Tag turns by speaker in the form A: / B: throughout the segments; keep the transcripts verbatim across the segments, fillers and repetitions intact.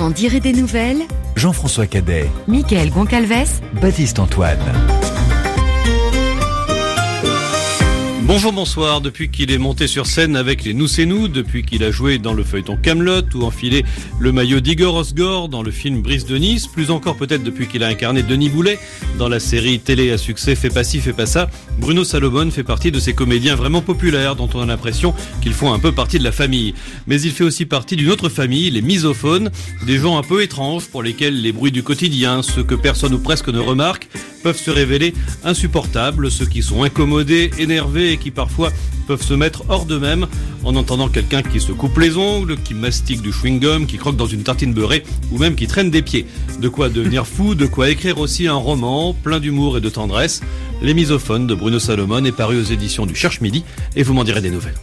A: m'en dirai des nouvelles.
B: Jean-François Cadet,
A: Mickaël Goncalves,
B: Baptiste Antoine.
C: Bonjour, bonsoir. Depuis qu'il est monté sur scène avec les Nous c'est nous, depuis qu'il a joué dans le feuilleton Kaamelott ou enfilé le maillot d'Igor Osgore dans le film Brise de Nice, plus encore peut-être depuis qu'il a incarné Denis Boulet dans la série télé à succès Fais pas ci, fais pas ça, Bruno Salomon fait partie de ces comédiens vraiment populaires dont on a l'impression qu'ils font un peu partie de la famille. Mais il fait aussi partie d'une autre famille, les misophones, des gens un peu étranges pour lesquels les bruits du quotidien, ceux que personne ou presque ne remarque, peuvent se révéler insupportables, ceux qui sont incommodés, énervés et qui parfois peuvent se mettre hors d'eux-mêmes en entendant quelqu'un qui se coupe les ongles, qui mastique du chewing-gum, qui croque dans une tartine beurrée ou même qui traîne des pieds. De quoi devenir fou, de quoi écrire aussi un roman plein d'humour et de tendresse. Les misophones de Bruno Salomon est paru aux éditions du Cherche Midi et vous m'en direz des nouvelles.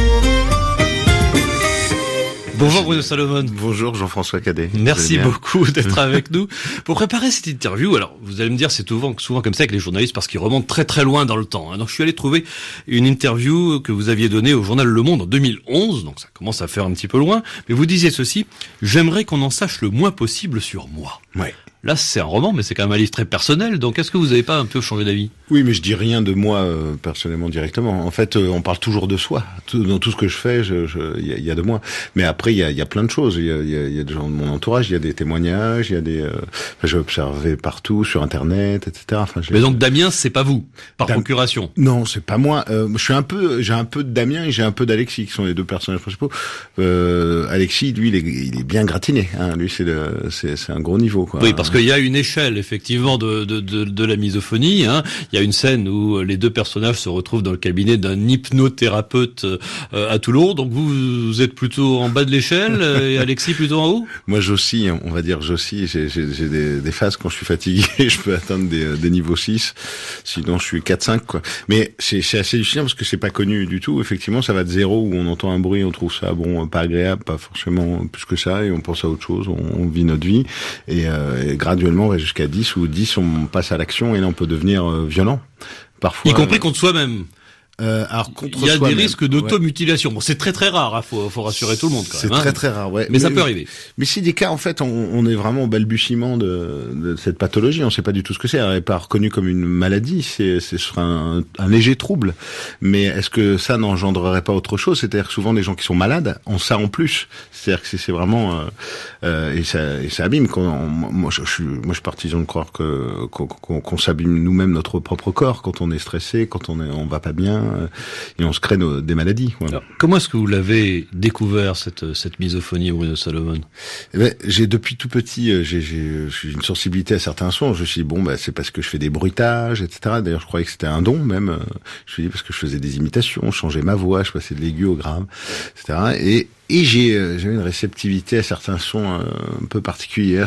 C: Bonjour Bruno Salomon.
D: Bonjour Jean-François Cadet.
C: Merci beaucoup d'être avec nous. Pour préparer cette interview, alors vous allez me dire c'est souvent, souvent comme ça avec les journalistes parce qu'ils remontent très très loin dans le temps. Donc je suis allé trouver une interview que vous aviez donnée au journal Le Monde en deux mille onze, donc ça commence à faire un petit peu loin. Mais vous disiez ceci, j'aimerais qu'on en sache le moins possible sur moi.
D: Ouais.
C: Là, c'est un roman, mais c'est quand même un livre très personnel. Donc, est-ce que vous n'avez pas un peu changé d'avis ?
D: Oui, mais je dis rien de moi euh, personnellement directement. En fait, euh, on parle toujours de soi. Tout, dans tout ce que je fais, je, je, y, a, y a de moi. Mais après, il y a, y a plein de choses. Il y a, y, a, y a des gens de mon entourage, il y a des témoignages, il y a des. Euh, enfin, j'ai observé partout sur Internet, et cetera. Enfin,
C: mais donc Damien, c'est pas vous, par Dam... procuration ?
D: Non, c'est pas moi. Euh, je suis un peu, j'ai un peu de Damien et j'ai un peu d'Alexis, qui sont les deux personnages principaux. Euh, Alexis, lui, il est, il est bien gratiné. Hein. Lui, c'est, le, c'est, c'est un gros niveau, quoi.
C: Oui, parce qu'il y a une échelle effectivement de, de, de, de la misophonie. Hein. Il y a une scène où les deux personnages se retrouvent dans le cabinet d'un hypnothérapeute euh, à Toulon. Donc vous, vous êtes plutôt en bas de l'échelle et Alexis plutôt en haut ?
D: Moi j'oscille, on va dire j'oscille. J'ai, j'ai, j'ai des, des phases quand je suis fatigué, je peux atteindre des, des niveaux six. Sinon je suis quatre cinq quoi. Mais c'est, c'est assez hallucinant parce que c'est pas connu du tout. Effectivement ça va de zéro où on entend un bruit, on trouve ça bon, pas agréable, pas forcément plus que ça et on pense à autre chose, on, on vit notre vie et, euh, et graduellement on va jusqu'à dix ou dix, on passe à l'action et là on peut devenir euh, violent. Parfois,
C: y compris
D: euh,
C: contre soi-même.
D: Euh, alors contre
C: il y a
D: soi-même.
C: des risques d'automutilation. Bon, c'est très très rare, hein, faut, faut rassurer tout le monde quand
D: c'est
C: même.
D: C'est très
C: hein.
D: très rare, ouais.
C: Mais, mais ça peut arriver.
D: Mais c'est des cas en fait, on, on est vraiment au balbutiement de, de cette pathologie. On ne sait pas du tout ce que c'est. Elle n'est pas reconnue comme une maladie. C'est, c'est sur un, un léger trouble. Mais est-ce que ça n'engendrerait pas autre chose ? C'est-à-dire que souvent les gens qui sont malades ont ça en plus. C'est-à-dire que c'est, c'est vraiment euh, euh, et ça et ça abîme. Quand on, moi je, je suis moi je suis partisan de croire que qu'on, qu'on, qu'on s'abîme nous-mêmes notre propre corps quand on est stressé, quand on est on va pas bien. Euh, et on se crée nos, des maladies. Voilà.
C: Alors, comment est-ce que vous l'avez découvert, cette, cette misophonie, Bruno Salomon ?
D: Eh ben, j'ai depuis tout petit, j'ai, j'ai, j'ai une sensibilité à certains sons. Je me suis dit, bon, bah, c'est parce que je fais des bruitages, et cetera. D'ailleurs, je croyais que c'était un don, même. Je me suis dit, parce que je faisais des imitations, je changeais ma voix, je passais de l'aigu au grave, et cetera. Et, et j'ai, j'avais une réceptivité à certains sons un peu particuliers,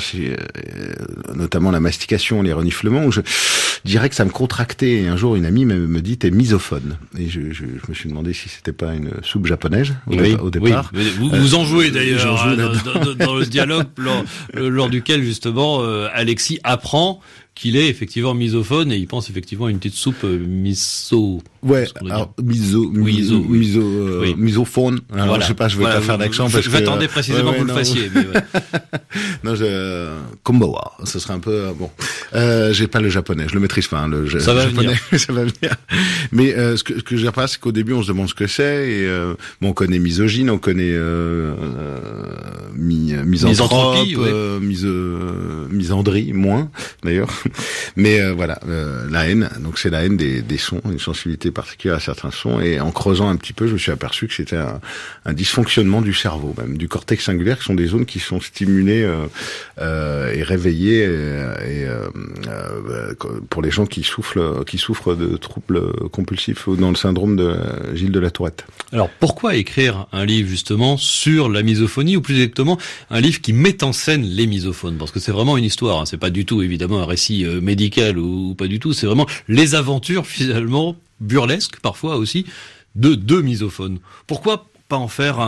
D: notamment la mastication, les reniflements, où je dirais que ça me contractait. Et un jour, une amie me, me dit, t'es misophone. Et je, je, je me suis demandé si c'était pas une soupe japonaise au,
C: oui,
D: au départ.
C: Oui. Vous, vous en jouez d'ailleurs hein, dans, dans, dans le dialogue lors, lors duquel justement euh, Alexis apprend qu'il est effectivement misophone et il pense effectivement à une petite soupe euh, miso.
D: Ouais, alors miso, miso,
C: oui.
D: miso, euh,
C: oui.
D: misophone. Alors
C: voilà.
D: je sais pas, je vais
C: voilà,
D: pas faire d'accent
C: je,
D: parce
C: je
D: que.
C: J'attendais précisément ouais, ouais, que vous non, le fassiez. Mais ouais.
D: non, je Kombawa, ce serait un peu bon. Euh, j'ai pas le japonais, je le maîtrise pas. Hein, le je,
C: ça va
D: japonais,
C: venir.
D: ça va venir. Mais euh, ce que ce que je pas, c'est qu'au début on se demande ce que c'est et euh, bon, on connaît misogyne, on connaît euh, euh, mi, misanthrope,
C: Misanthropie, ouais.
D: euh, mise, euh, misandrie, moins d'ailleurs. Mais euh, voilà, euh, la haine. Donc c'est la haine des, des sons, une sensibilité particulière à certains sons. Et en creusant un petit peu, je me suis aperçu que c'était un, un dysfonctionnement du cerveau, même du cortex singulaire, qui sont des zones qui sont stimulées euh, euh, et réveillées. Et, et euh, euh, pour les gens qui souffrent, qui souffrent de troubles compulsifs ou dans le syndrome de Gilles de la Tourette.
C: Alors pourquoi écrire un livre justement sur la misophonie, ou plus exactement un livre qui met en scène les misophones ? Parce que c'est vraiment une histoire. Hein. C'est pas du tout évidemment un récit euh, médical ou, ou pas du tout. C'est vraiment les aventures finalement burlesques parfois aussi de deux misophones. Pourquoi pas en faire un,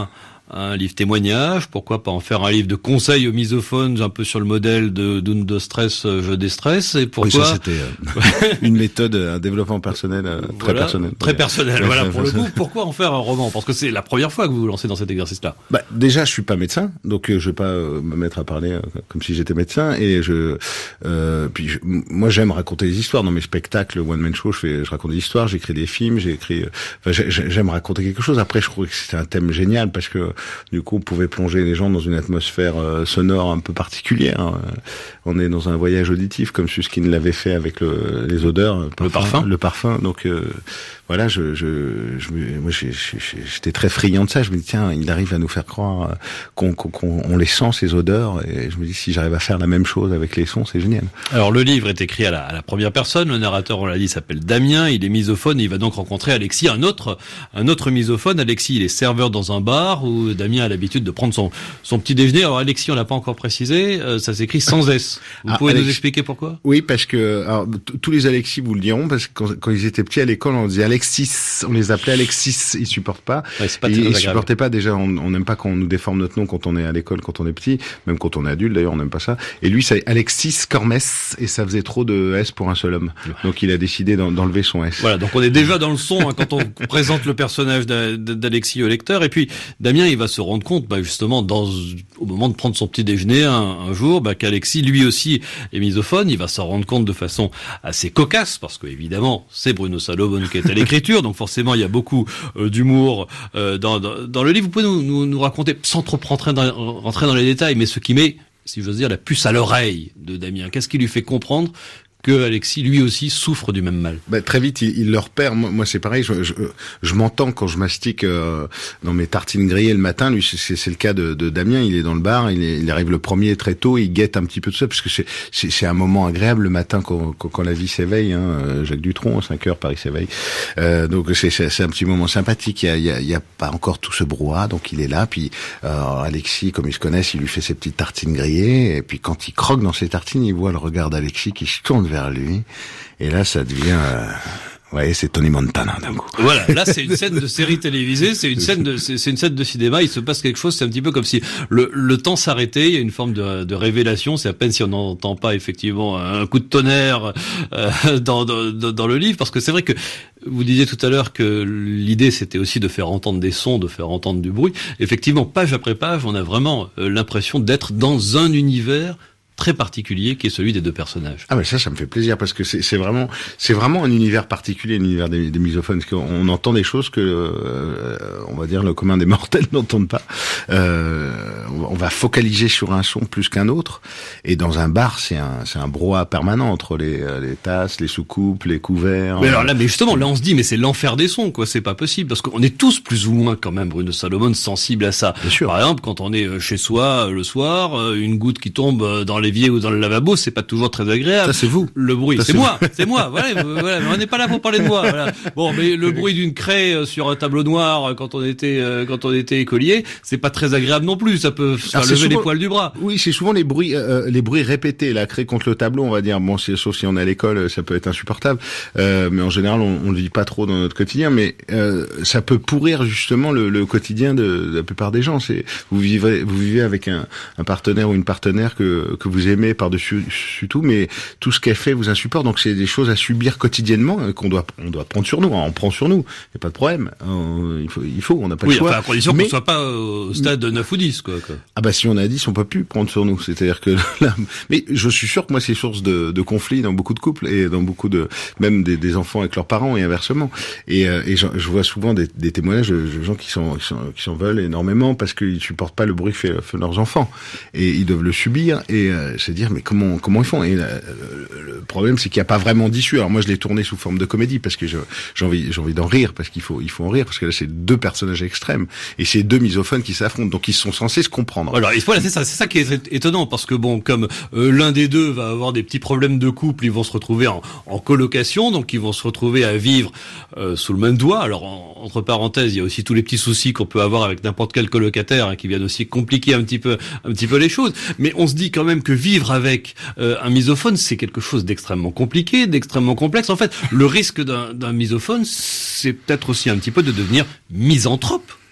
C: un livre témoignage, pourquoi pas en faire un livre de conseils aux misophones, un peu sur le modèle de Doune de stress, je déstresse, et pourquoi...
D: Oui, ça c'était euh, une méthode, un développement personnel, euh, très
C: voilà,
D: personnel.
C: Très personnel,
D: ouais,
C: voilà,
D: très
C: pour
D: personnel.
C: le coup, pourquoi en faire un roman? Parce que c'est la première fois que vous vous lancez dans cet exercice-là.
D: Bah, déjà, je suis pas médecin, donc euh, je vais pas euh, me mettre à parler euh, comme si j'étais médecin, et je... Euh, puis je, moi, j'aime raconter des histoires. Dans mes spectacles, one-man show, je, fais, je raconte des histoires, j'écris des films, j'ai écrit... Euh, enfin, j'aime raconter quelque chose. Après, je trouvais que c'était un thème génial, parce que du coup, on pouvait plonger les gens dans une atmosphère euh, sonore un peu particulière. Hein. On est dans un voyage auditif, comme Susskind l'avait fait avec le, les odeurs, le parfum.
C: Le parfum.
D: Le parfum. Donc euh, voilà, je, je, je, moi, j'étais très friand de ça. Je me dis tiens, il arrive à nous faire croire qu'on, qu'on, qu'on on les sent ces odeurs, et je me dis si j'arrive à faire la même chose avec les sons, c'est génial.
C: Alors le livre est écrit à la, à la première personne. Le narrateur, on l'a dit, s'appelle Damien. Il est misophone et il va donc rencontrer Alexis, un autre, un autre misophone. Alexis, il est serveur dans un bar où Damien a l'habitude de prendre son, son petit déjeuner. Alors Alexis, on l'a pas encore précisé, euh, ça s'écrit sans S. Vous
D: ah,
C: pouvez
D: Alex...
C: nous expliquer pourquoi?
D: Oui, parce que alors, tous les Alexis vous le diront, parce que quand, quand ils étaient petits à l'école, on disait Alexis, on les appelait Alexis, ils supportent pas.
C: Ouais, c'est pas
D: ils,
C: très
D: ils supportaient pas déjà. On n'aime pas quand on nous déforme notre nom quand on est à l'école, quand on est petit, même quand on est adulte. D'ailleurs, on n'aime pas ça. Et lui, c'est Alexis Cormès, et ça faisait trop de S pour un seul homme. Donc il a décidé d'enlever son S.
C: Voilà, donc on est déjà dans le son hein, quand on présente le personnage d'Alexis au lecteur. Et puis Damien, il va se rendre compte, bah, justement, dans au moment de prendre son petit déjeuner un, un jour, bah, qu'Alexis, lui aussi, est misophone. Il va s'en rendre compte de façon assez cocasse, parce que évidemment, c'est Bruno Salomon qui est à l'écriture, donc forcément, il y a beaucoup euh, d'humour euh, dans, dans, dans le livre. Vous pouvez nous, nous, nous raconter, sans trop rentrer dans, rentrer dans les détails, mais ce qui met, si j'ose dire, la puce à l'oreille de Damien. Qu'est-ce qui lui fait comprendre que Alexis, lui aussi, souffre du même mal?
D: Bah, très vite, il, il le repère. Moi, moi c'est pareil. Je, je, je m'entends quand je mastique euh, dans mes tartines grillées le matin. Lui, c'est, c'est le cas de, de Damien. Il est dans le bar. Il, est, il arrive le premier très tôt. Il guette un petit peu tout ça, parce que c'est, c'est, c'est un moment agréable le matin quand, quand, quand la vie s'éveille. Hein. Jacques Dutronc, à cinq heures, Paris s'éveille. Euh, donc c'est, c'est, c'est un petit moment sympathique. Il y a, il y a, il y a pas encore tout ce brouhaha, donc il est là. Puis euh, Alexis, comme ils se connaissent, il lui fait ses petites tartines grillées. Et puis quand il croque dans ses tartines, il voit le regard d'Alexis qui se tourne vers lui, et là ça devient euh, ouais, c'est Tony Montana d'un coup.
C: Voilà, là c'est une scène de série télévisée, c'est une scène de c'est, c'est une scène de cinéma, il se passe quelque chose, c'est un petit peu comme si le le temps s'arrêtait, il y a une forme de de révélation, c'est à peine si on n'entend pas effectivement un coup de tonnerre euh, dans, dans dans le livre, parce que c'est vrai que vous disiez tout à l'heure que l'idée c'était aussi de faire entendre des sons, de faire entendre du bruit. Effectivement, page après page, on a vraiment l'impression d'être dans un univers très particulier qui est celui des deux personnages.
D: Ah mais ça, ça me fait plaisir, parce que c'est, c'est vraiment, c'est vraiment un univers particulier, l'univers des, des misophones, parce qu'on entend des choses que, euh, on va dire, le commun des mortels n'entendent pas. Euh, on va focaliser sur un son plus qu'un autre, et dans un bar, c'est un, c'est un brouhaha permanent entre les, les tasses, les soucoupes, les couverts.
C: Mais alors là, mais justement, là on se dit, mais c'est l'enfer des sons, quoi. C'est pas possible, parce qu'on est tous plus ou moins quand même, Bruno Salomon, sensibles à ça.
D: Bien sûr.
C: Par exemple, quand on est chez soi le soir, une goutte qui tombe dans l'évier ou dans le lavabo, c'est pas toujours très agréable.
D: Ça, c'est vous.
C: Le bruit,
D: ça,
C: c'est,
D: c'est
C: moi, c'est moi. Voilà, voilà, mais on n'est pas là pour parler de moi. Voilà. Bon, mais le bruit d'une craie sur un tableau noir quand on était quand on était écolier, c'est pas très agréable non plus. Ça peut faire
D: Alors,
C: lever
D: souvent,
C: les poils du bras.
D: Oui, c'est souvent les bruits, euh, les bruits répétés. La craie contre le tableau, on va dire. Bon, c'est, sauf si on est à l'école, ça peut être insupportable. Euh, mais en général, on, on le dit pas trop dans notre quotidien. Mais euh, ça peut pourrir justement le, le quotidien de, de la plupart des gens. C'est vous vivez, vous vivez avec un, un partenaire ou une partenaire que que vous aimez par-dessus tout, mais tout ce qu'elle fait vous insupporte. Donc c'est des choses à subir quotidiennement qu'on doit on doit prendre sur nous. On prend sur nous. Il y a pas de problème. Euh, il faut il faut. On n'a pas
C: oui,
D: le choix.
C: Enfin, à condition
D: mais,
C: qu'on soit pas au stade de neuf ou dix, quoi, quoi.
D: Ah bah si on a dix, on peut plus prendre sur nous. C'est-à-dire que là, mais je suis sûr que moi c'est source de, de conflits dans beaucoup de couples et dans beaucoup de même des, des enfants avec leurs parents et inversement. Et, euh, et je, je vois souvent des, des témoignages de gens qui sont qui, sont, qui s'en veulent énormément parce qu'ils supportent pas le bruit que fait, fait leurs enfants et ils doivent le subir et euh, c'est dire mais comment comment ils font. Et euh, le, le problème c'est qu'il n'y a pas vraiment d'issue. Alors moi je l'ai tourné sous forme de comédie parce que je, j'ai envie j'ai envie d'en rire parce qu'il faut il faut en rire parce que là c'est deux personnages extrêmes et c'est deux misophones qui s'affrontent donc ils sont censés se comprendre.
C: Alors voilà, c'est ça c'est ça qui est étonnant parce que bon comme euh, l'un des deux va avoir des petits problèmes de couple, ils vont se retrouver en, en colocation, donc ils vont se retrouver à vivre euh, sous le même toit. Alors en, entre parenthèses, il y a aussi tous les petits soucis qu'on peut avoir avec n'importe quel colocataire hein, qui viennent aussi compliquer un petit peu un petit peu les choses. Mais on se dit quand même que vivre avec euh, un misophone, c'est quelque chose d'extrêmement compliqué, d'extrêmement complexe. En fait, le risque d'un, d'un misophone, c'est peut-être aussi un petit peu de devenir misanthrope.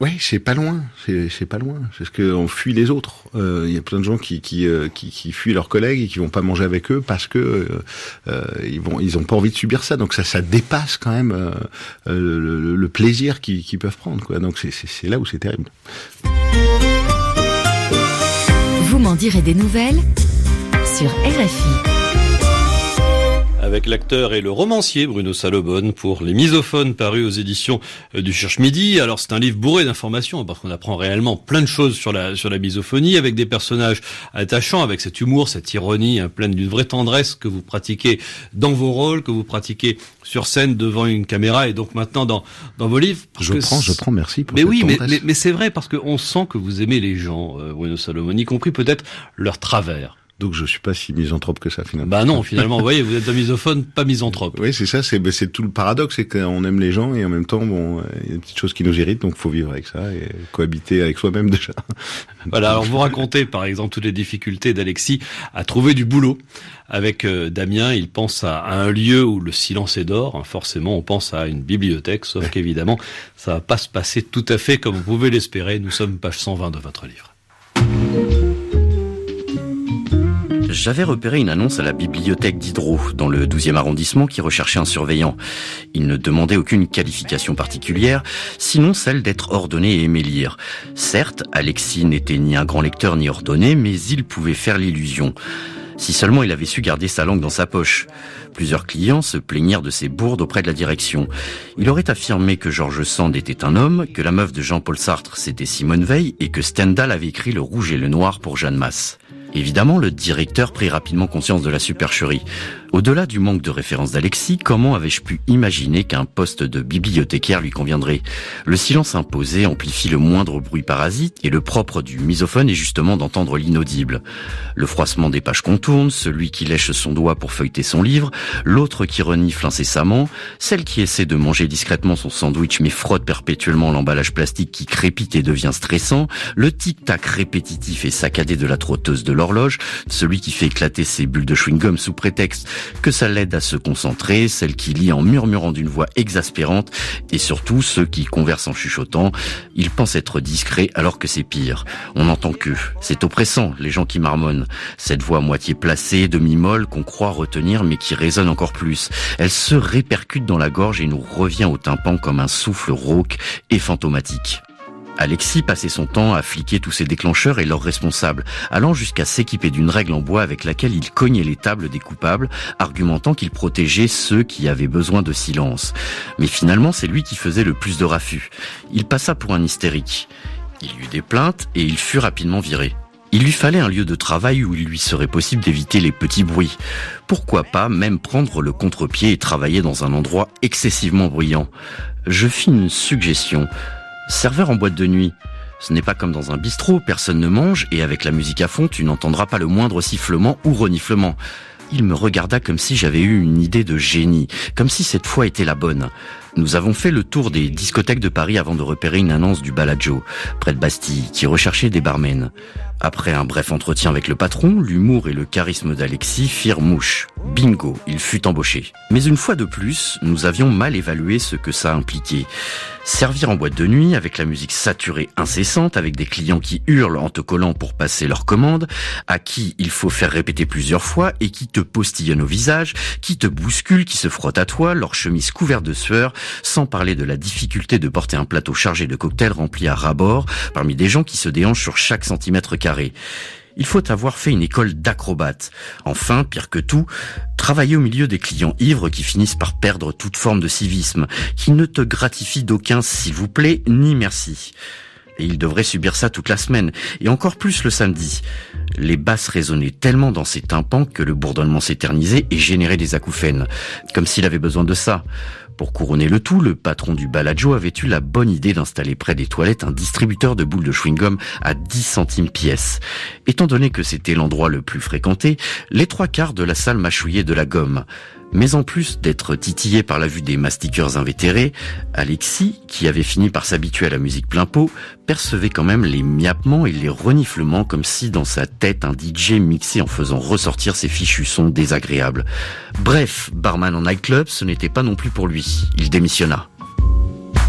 D: Ouais, c'est pas loin, c'est, c'est pas loin. C'est ce qu'on fuit les autres. Il euh, y a plein de gens qui qui, euh, qui qui fuient leurs collègues et qui vont pas manger avec eux parce que euh, euh, ils vont ils ont pas envie de subir ça. Donc ça ça dépasse quand même euh, le, le plaisir qu'ils, qu'ils peuvent prendre, quoi. Donc c'est, c'est c'est là où c'est terrible.
A: Vous m'en direz des nouvelles sur R F I.
C: Avec l'acteur et le romancier Bruno Salobonne pour Les Misophones, paru aux éditions du Cherche-Midi. Alors c'est un livre bourré d'informations parce qu'on apprend réellement plein de choses sur la sur la misophonie, avec des personnages attachants, avec cet humour, cette ironie, hein, pleine d'une vraie tendresse que vous pratiquez dans vos rôles, que vous pratiquez sur scène devant une caméra et donc maintenant dans dans vos livres.
D: Je prends, je prends, merci pour
C: mais
D: cette
C: oui, mais,
D: tendresse.
C: mais mais c'est vrai parce qu'on sent que vous aimez les gens, euh, Bruno Salobonne, y compris peut-être leur travers.
D: Donc je suis pas si misanthrope que ça finalement.
C: Bah non, finalement, vous voyez, vous êtes un misophone, pas misanthrope.
D: Oui, c'est ça, c'est c'est tout le paradoxe, c'est qu'on aime les gens et en même temps, bon, il y a des petites choses qui nous irritent, donc faut vivre avec ça et cohabiter avec soi-même déjà.
C: Voilà, alors vous racontez par exemple toutes les difficultés d'Alexis à trouver du boulot. Avec euh, Damien, il pense à, à un lieu où le silence est d'or. Hein, forcément, on pense à une bibliothèque, sauf ouais. qu'évidemment, ça va pas se passer tout à fait comme vous pouvez l'espérer. Nous sommes page cent vingt de votre livre.
E: J'avais repéré une annonce à la bibliothèque d'Hydro, dans le douzième arrondissement, qui recherchait un surveillant. Il ne demandait aucune qualification particulière, sinon celle d'être ordonné et aimer lire. Certes, Alexis n'était ni un grand lecteur ni ordonné, mais il pouvait faire l'illusion. Si seulement il avait su garder sa langue dans sa poche. Plusieurs clients se plaignirent de ses bourdes auprès de la direction. Il aurait affirmé que George Sand était un homme, que la meuf de Jean-Paul Sartre c'était Simone Veil et que Stendhal avait écrit Le Rouge et le Noir pour Jeanne Masse. Évidemment, le directeur prit rapidement conscience de la supercherie. Au-delà du manque de référence d'Alexis, comment avais-je pu imaginer qu'un poste de bibliothécaire lui conviendrait ? Le silence imposé amplifie le moindre bruit parasite et le propre du misophone est justement d'entendre l'inaudible. Le froissement des pages qu'on tourne, celui qui lèche son doigt pour feuilleter son livre, l'autre qui renifle incessamment, celle qui essaie de manger discrètement son sandwich mais frotte perpétuellement l'emballage plastique qui crépite et devient stressant, le tic-tac répétitif et saccadé de la trotteuse de l'horloge, celui qui fait éclater ses bulles de chewing-gum sous prétexte que ça l'aide à se concentrer, celle qui lit en murmurant d'une voix exaspérante, et surtout ceux qui conversent en chuchotant. Ils pensent être discrets alors que c'est pire. On n'entend qu'eux. C'est oppressant, les gens qui marmonnent. Cette voix moitié placée, demi-molle, qu'on croit retenir mais qui résonne encore plus. Elle se répercute dans la gorge et nous revient au tympan comme un souffle rauque et fantomatique. Alexis passait son temps à fliquer tous ses déclencheurs et leurs responsables, allant jusqu'à s'équiper d'une règle en bois avec laquelle il cognait les tables des coupables, argumentant qu'il protégeait ceux qui avaient besoin de silence. Mais finalement, c'est lui qui faisait le plus de raffus. Il passa pour un hystérique. Il y eut des plaintes et il fut rapidement viré. Il lui fallait un lieu de travail où il lui serait possible d'éviter les petits bruits. Pourquoi pas même prendre le contre-pied et travailler dans un endroit excessivement bruyant ? Je fis une suggestion. Serveur en boîte de nuit. Ce n'est pas comme dans un bistrot, personne ne mange et avec la musique à fond, tu n'entendras pas le moindre sifflement ou reniflement. Il me regarda comme si j'avais eu une idée de génie, comme si cette fois était la bonne. Nous avons fait le tour des discothèques de Paris avant de repérer une annonce du Bellagio, près de Bastille, qui recherchait des barmen. Après un bref entretien avec le patron, l'humour et le charisme d'Alexis firent mouche. Bingo, il fut embauché. Mais une fois de plus, nous avions mal évalué ce que ça impliquait. Servir en boîte de nuit, avec la musique saturée incessante, avec des clients qui hurlent en te collant pour passer leur commande, à qui il faut faire répéter plusieurs fois et qui te postillonnent au visage, qui te bousculent, qui se frottent à toi, leur chemise couverte de sueur, sans parler de la difficulté de porter un plateau chargé de cocktails remplis à ras-bord, parmi des gens qui se déhanchent sur chaque centimètre carré. Il faut avoir fait une école d'acrobate. Enfin, pire que tout, travailler au milieu des clients ivres qui finissent par perdre toute forme de civisme, qui ne te gratifient d'aucun s'il vous plaît ni merci. Et il devrait subir ça toute la semaine, et encore plus le samedi. Les basses résonnaient tellement dans ses tympans que le bourdonnement s'éternisait et générait des acouphènes, comme s'il avait besoin de ça. Pour couronner le tout, le patron du Bellagio avait eu la bonne idée d'installer près des toilettes un distributeur de boules de chewing-gum à dix centimes pièce. Étant donné que c'était l'endroit le plus fréquenté, les trois quarts de la salle mâchouillaient de la gomme. Mais en plus d'être titillé par la vue des mastiqueurs invétérés, Alexis, qui avait fini par s'habituer à la musique plein pot, percevait quand même les miappements et les reniflements comme si dans sa tête un D J mixait en faisant ressortir ses fichus sons désagréables. Bref, barman en nightclub, ce n'était pas non plus pour lui. Il démissionna.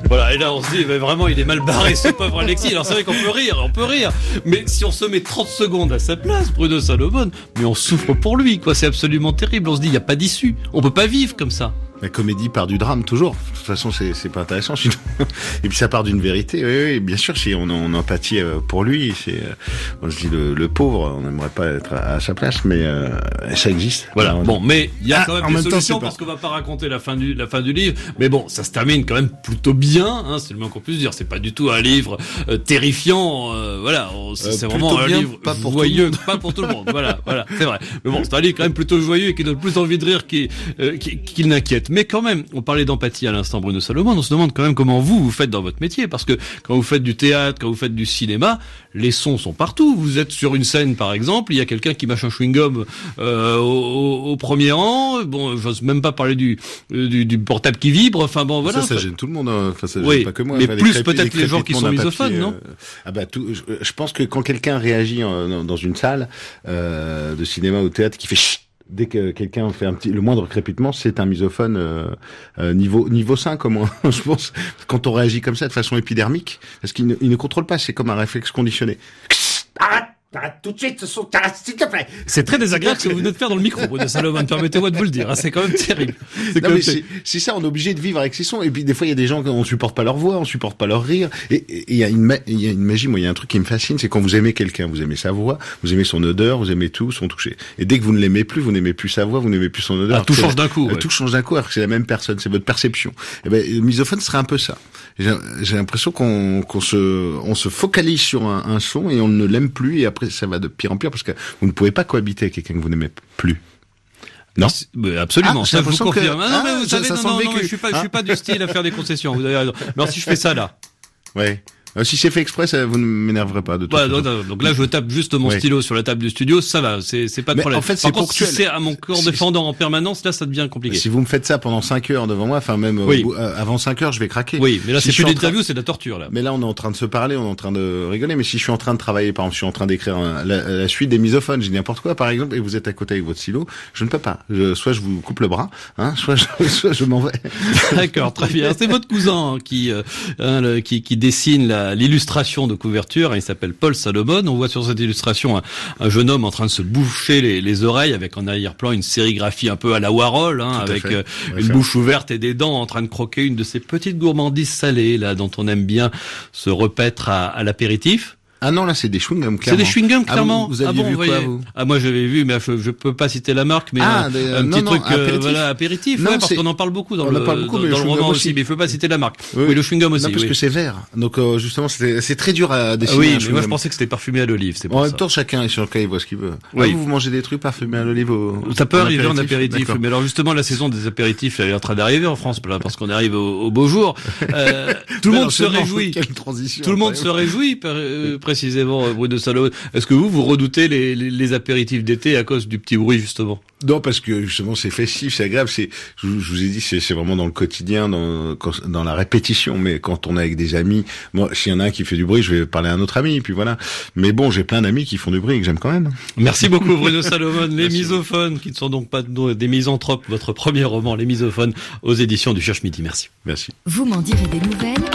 C: Voilà, et là on se dit, mais vraiment il est mal barré ce pauvre Alexis. Alors c'est vrai qu'on peut rire, on peut rire, mais si on se met trente secondes à sa place, Bruno Salomon, mais on souffre pour lui, quoi. C'est absolument terrible. On se dit, il n'y a pas d'issue, on peut pas vivre comme ça.
D: La comédie part du drame, toujours. De toute façon, c'est, c'est pas intéressant, sinon. Et puis ça part d'une vérité. Oui, oui, bien sûr, si on, on empathie pour lui, c'est, on se dit le, le pauvre, on n'aimerait pas être à, à sa place, mais euh, ça existe.
C: Voilà.
D: Alors,
C: bon, mais il y a ah, quand même des solutions,
D: temps,
C: parce qu'on va pas raconter la fin du la fin du livre. Mais bon, ça se termine quand même plutôt bien. Hein, c'est le moins qu'on puisse dire. C'est pas du tout un livre euh, terrifiant. Euh, voilà, on, c'est, euh, c'est vraiment un bien, livre pas pour joyeux, pas pour tout le monde. Voilà, voilà, c'est vrai. Mais bon, c'est un livre quand même plutôt joyeux et qui donne plus envie de rire qu'il, euh, qu'il, qu'il n'inquiète. Mais quand même, on parlait d'empathie à l'instant, Bruno Salomon, on se demande quand même comment vous, vous faites dans votre métier, parce que quand vous faites du théâtre, quand vous faites du cinéma, les sons sont partout. Vous êtes sur une scène, par exemple, il y a quelqu'un qui mâche un chewing-gum euh, au, au premier rang, bon, j'ose même pas parler du, du, du portable qui vibre, enfin bon, voilà.
D: Ça, ça gêne tout le monde, hein. Enfin, ça gêne
C: oui,
D: pas que moi.
C: mais
D: enfin,
C: plus
D: les
C: peut-être les, les gens qui sont misophones,
D: papier,
C: non
D: euh, Ah bah, tout, je, je pense que quand quelqu'un réagit en, dans une salle euh, de cinéma ou de théâtre qui fait chut, dès que quelqu'un fait un petit, le moindre crépitement, c'est un misophone euh, euh, niveau niveau cinq, au moins. Je pense, quand on réagit comme ça de façon épidermique, parce qu'il ne, il ne contrôle pas, c'est comme un réflexe conditionné. Arrête, arrête tout de suite, ce sont, arrête, s'il te plaît.
C: C'est très désagréable ce que vous venez de faire dans le micro, Bruno Salomon. Permettez-moi de vous le dire. Hein, c'est quand même terrible. C'est,
D: non,
C: même
D: mais c'est, c'est ça, on est obligé de vivre avec ces sons. Et puis des fois, il y a des gens on supporte pas leur voix, on supporte pas leur rire. Et il y a une, il y a une magie. Moi, il y a un truc qui me fascine, c'est quand vous aimez quelqu'un, vous aimez sa voix, vous aimez son odeur, vous aimez tout, son toucher. Et dès que vous ne l'aimez plus, vous n'aimez plus sa voix, vous n'aimez plus son odeur.
C: Ah, tout change d'un coup.
D: Ouais.
C: Ouais.
D: Tout change d'un coup, alors que c'est la même personne, c'est votre perception. Et ben, le misophone serait un peu ça. J'ai, j'ai l'impression qu'on, qu'on se, on se focalise sur un, un son et on ne l'aime plus, et après ça va de pire en pire parce que vous ne pouvez pas cohabiter avec quelqu'un que vous n'aimez plus. Non,
C: mais absolument.
D: Ah,
C: ça je vous confirme.
D: Que...
C: Ah, non, mais vous
D: ça,
C: savez,
D: ça
C: non,
D: sent
C: non,
D: le
C: non,
D: vécu.
C: mais je suis pas,
D: ah.
C: je suis pas du style à faire des concessions. Vous avez raison. Mais alors si je fais ça là.
D: Ouais. Euh, si c'est fait exprès, ça vous ne m'énerverez pas de tout.
C: Bah, donc, donc là, je tape juste mon oui. stylo sur la table du studio, ça va, c'est c'est pas de
D: mais
C: problème.
D: En fait,
C: Par
D: c'est
C: contre,
D: ponctuel.
C: si c'est à mon corps défendant en permanence, là, ça devient compliqué.
D: Si vous me faites ça pendant cinq heures devant moi, enfin même
C: oui.
D: bout, euh, avant cinq heures, je vais craquer.
C: Oui, mais là, si c'est plus d'interview,
D: train...
C: c'est de la torture là.
D: Mais là, on est en train de se parler, on est en train de rigoler. Mais si je suis en train de travailler, par exemple, je suis en train d'écrire un, la, la suite des misophones, j'ai n'importe quoi, par exemple, et vous êtes à côté avec votre stylo, je ne peux pas. Je, soit je vous coupe le bras, hein, soit je, soit je m'en vais.
C: D'accord, très bien. C'est votre cousin hein, qui, euh, hein, le, qui qui dessine la, l'illustration de couverture. Il s'appelle Paul Salomon. On voit sur cette illustration un, un jeune homme en train de se boucher les, les oreilles avec en arrière-plan une sérigraphie un peu à la Warhol, hein, avec euh, une bouche ouverte et des dents en train de croquer une de ces petites gourmandises salées là dont on aime bien se repaître à, à l'apéritif.
D: Ah non, là, c'est des chewing-gums, clairement.
C: C'est des chewing-gums, clairement.
D: Ah, vous, vous aviez
C: ah bon,
D: vu
C: voyez.
D: quoi, vous?
C: Ah, moi, j'avais vu, mais je, je peux pas citer la marque, mais
D: ah,
C: un,
D: des,
C: un
D: non,
C: petit
D: non,
C: truc,
D: apéritif.
C: Euh, voilà, apéritif,
D: non,
C: ouais, parce qu'on en parle beaucoup dans
D: on
C: le,
D: en parle beaucoup,
C: dans,
D: mais
C: dans
D: le
C: le roman aussi.
D: aussi,
C: mais il faut pas citer la marque.
D: Oui,
C: oui le chewing-gum aussi.
D: Non, parce
C: oui.
D: que c'est vert. Donc, euh, justement, c'est, c'est très dur à dessiner.
C: Oui, mais moi, je pensais que c'était parfumé à l'olive, c'est pour
D: en
C: ça.
D: même temps, chacun est sur le cas, il voit ce qu'il veut.
C: Oui.
D: Ah, vous, vous mangez des trucs parfumés à l'olive au,
C: ça peut arriver en apéritif.
D: D'accord.
C: Mais alors, justement, la saison des apéritifs, elle est en train d'arriver en France, là, parce qu'on arrive au, au beau jour. Euh, tout le monde se réjouit.
D: Quelle transition.
C: Tout le monde se réjouit, précisément, Bruno Salomon. Est-ce que vous, vous redoutez les, les, les apéritifs d'été à cause du petit bruit, justement?
D: Non, parce que justement c'est festif, c'est agréable. C'est, je, je vous ai dit, c'est, c'est vraiment dans le quotidien, dans, dans la répétition. Mais quand on est avec des amis, moi, s'il y en a un qui fait du bruit, je vais parler à un autre ami, puis voilà. Mais bon, j'ai plein d'amis qui font du bruit et que j'aime quand même.
C: Merci beaucoup, Bruno Salomon. Les misophones, qui ne sont donc pas des misanthropes. Votre premier roman, Les misophones, aux éditions du Cherche-Midi. Merci.
D: Merci.
A: Vous m'en direz des nouvelles.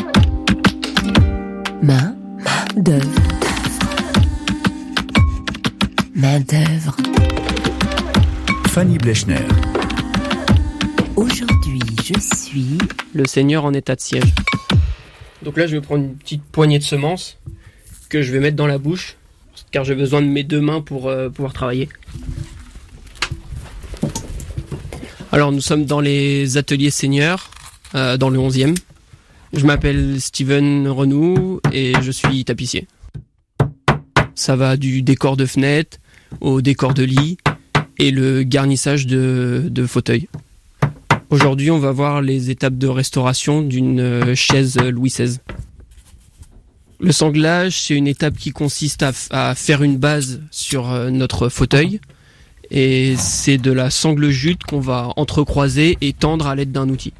A: Main, main d'œuvre. Main d'œuvre.
B: Fanny Blechner.
A: Aujourd'hui, je suis
F: le seigneur en état de siège. Donc là, je vais prendre une petite poignée de semences que je vais mettre dans la bouche, car j'ai besoin de mes deux mains pour euh, pouvoir travailler. Alors, nous sommes dans les ateliers seigneurs, euh, dans le onzième. Je m'appelle Steven Renou et je suis tapissier. Ça va du décor de fenêtre au décor de lit et le garnissage de, de fauteuils. Aujourd'hui, on va voir les étapes de restauration d'une chaise Louis seize. Le sanglage, c'est une étape qui consiste à, à faire une base sur notre fauteuil. Et c'est de la sangle-jute qu'on va entrecroiser et tendre à l'aide d'un outil.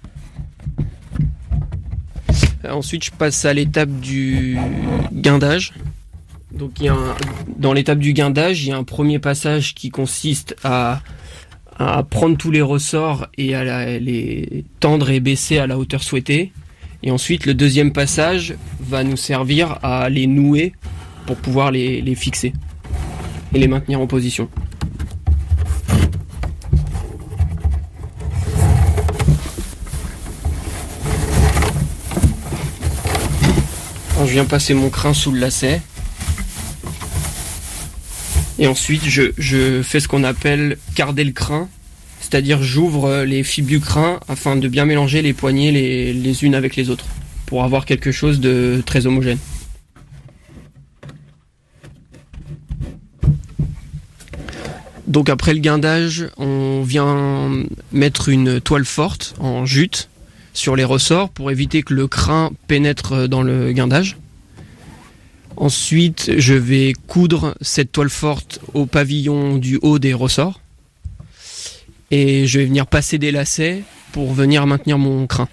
F: Ensuite, je passe à l'étape du guindage. Donc, il y a un, dans l'étape du guindage, il y a un premier passage qui consiste à, à prendre tous les ressorts et à la, les tendre et baisser à la hauteur souhaitée. Et ensuite, le deuxième passage va nous servir à les nouer pour pouvoir les, les fixer et les maintenir en position. Alors, je viens passer mon crin sous le lacet. Et ensuite, je, je fais ce qu'on appelle carder le crin. C'est-à-dire j'ouvre les fibres du crin afin de bien mélanger les poignées les, les unes avec les autres pour avoir quelque chose de très homogène. Donc après le guindage, on vient mettre une toile forte en jute sur les ressorts pour éviter que le crin pénètre dans le guindage. Ensuite, je vais coudre cette toile forte au pavillon du haut des ressorts. Et je vais venir passer des lacets pour venir maintenir mon crin.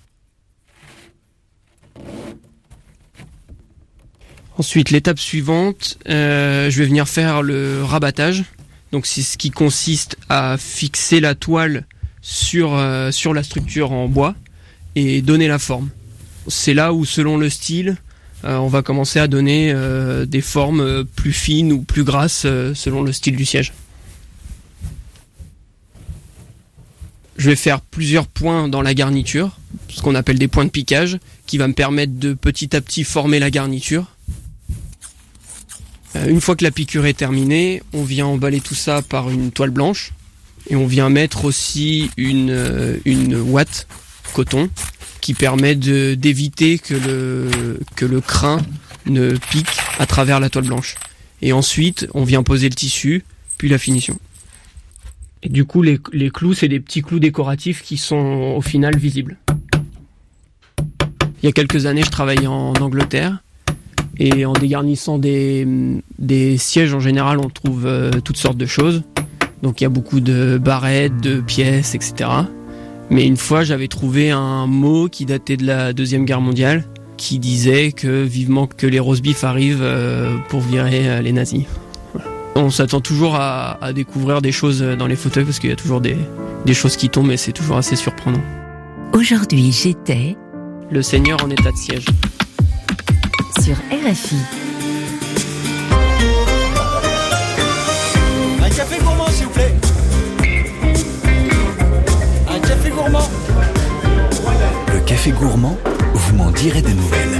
F: Ensuite, l'étape suivante, euh, je vais venir faire le rabattage. Donc c'est ce qui consiste à fixer la toile sur, euh, sur la structure en bois et donner la forme. C'est là où, selon le style, euh, on va commencer à donner euh, des formes plus fines ou plus grasses euh, selon le style du siège. Je vais faire plusieurs points dans la garniture, ce qu'on appelle des points de piquage, qui va me permettre de petit à petit former la garniture. Une fois que la piqûre est terminée, on vient emballer tout ça par une toile blanche et on vient mettre aussi une, une ouate coton qui permet de, d'éviter que le, que le crin ne pique à travers la toile blanche. Et ensuite, on vient poser le tissu, puis la finition. Et du coup, les, les clous, c'est des petits clous décoratifs qui sont au final visibles. Il y a quelques années, je travaillais en Angleterre. Et en dégarnissant des, des sièges, en général, on trouve euh, toutes sortes de choses. Donc il y a beaucoup de barrettes, de pièces, et cetera. Mais une fois, j'avais trouvé un mot qui datait de la Deuxième Guerre mondiale, qui disait que vivement que les roast beef arrivent euh, pour virer euh, les nazis. Voilà. On s'attend toujours à, à découvrir des choses dans les fauteuils, parce qu'il y a toujours des, des choses qui tombent et c'est toujours assez surprenant.
A: Aujourd'hui, j'étais...
F: Le Seigneur en état de siège.
A: Sur R F I.
G: Un café gourmand, s'il vous plaît. Un café gourmand.
B: Le café gourmand, vous m'en direz des nouvelles.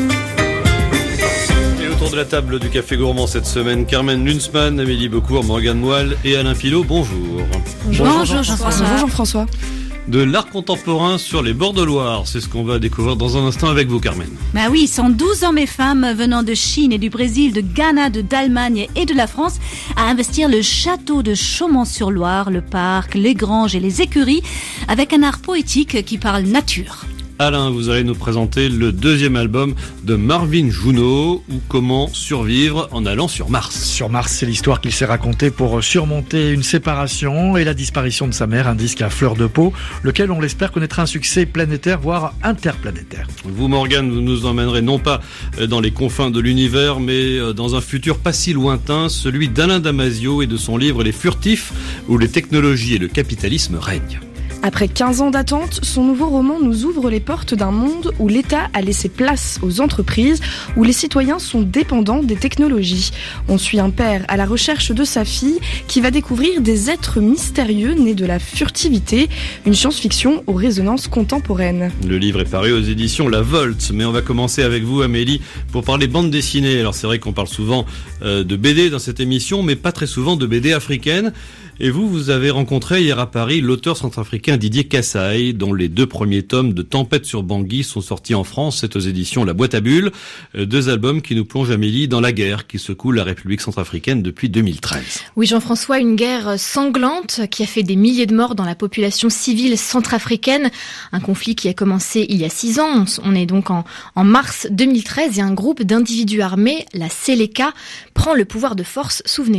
C: Et autour de la table du café gourmand cette semaine, Carmen Lunsmann, Amélie Beaucourt, Morgane Moelle et Alain Pilot. Bonjour.
H: Bonjour, Bonjour Jean-François. Bonjour Jean-François.
C: De l'art contemporain sur les bords de Loire. C'est ce qu'on va découvrir dans un instant avec vous, Carmen.
H: Bah oui, cent douze hommes et femmes venant de Chine et du Brésil, de Ghana, de d'Allemagne et de la France à investir le château de Chaumont-sur-Loire, le parc, les granges et les écuries avec un art poétique qui parle nature.
C: Alain, vous allez nous présenter le deuxième album de Marvin Junot, ou Comment survivre en allant sur Mars.
I: Sur Mars, c'est l'histoire qu'il s'est racontée pour surmonter une séparation et la disparition de sa mère, un disque à fleur de peau, lequel on l'espère connaîtra un succès planétaire, voire interplanétaire.
C: Vous, Morgane, vous nous emmènerez non pas dans les confins de l'univers, mais dans un futur pas si lointain, celui d'Alain Damasio et de son livre Les Furtifs, où les technologies et le capitalisme règnent.
J: Après quinze ans d'attente, son nouveau roman nous ouvre les portes d'un monde où l'État a laissé place aux entreprises, où les citoyens sont dépendants des technologies. On suit un père à la recherche de sa fille qui va découvrir des êtres mystérieux nés de la furtivité, une science-fiction aux résonances contemporaines.
C: Le livre est paru aux éditions La Volte, mais on va commencer avec vous, Amélie, pour parler bande dessinée. Alors c'est vrai qu'on parle souvent euh, de B D dans cette émission, mais pas très souvent de B D africaine. Et vous, vous avez rencontré hier à Paris l'auteur centrafricain Didier Kassaï, dont les deux premiers tomes de Tempête sur Bangui sont sortis en France. C'est aux éditions La Boîte à Bulles. Deux albums qui nous plongent, Amélie, dans la guerre qui secoue la République centrafricaine depuis deux mille treize.
K: Oui, Jean-François, une guerre sanglante qui a fait des milliers de morts dans la population civile centrafricaine. Un conflit qui a commencé il y a six ans. On est donc en, en mars deux mille treize et un groupe d'individus armés, la Seleka, prend le pouvoir de force, souvenez-vous.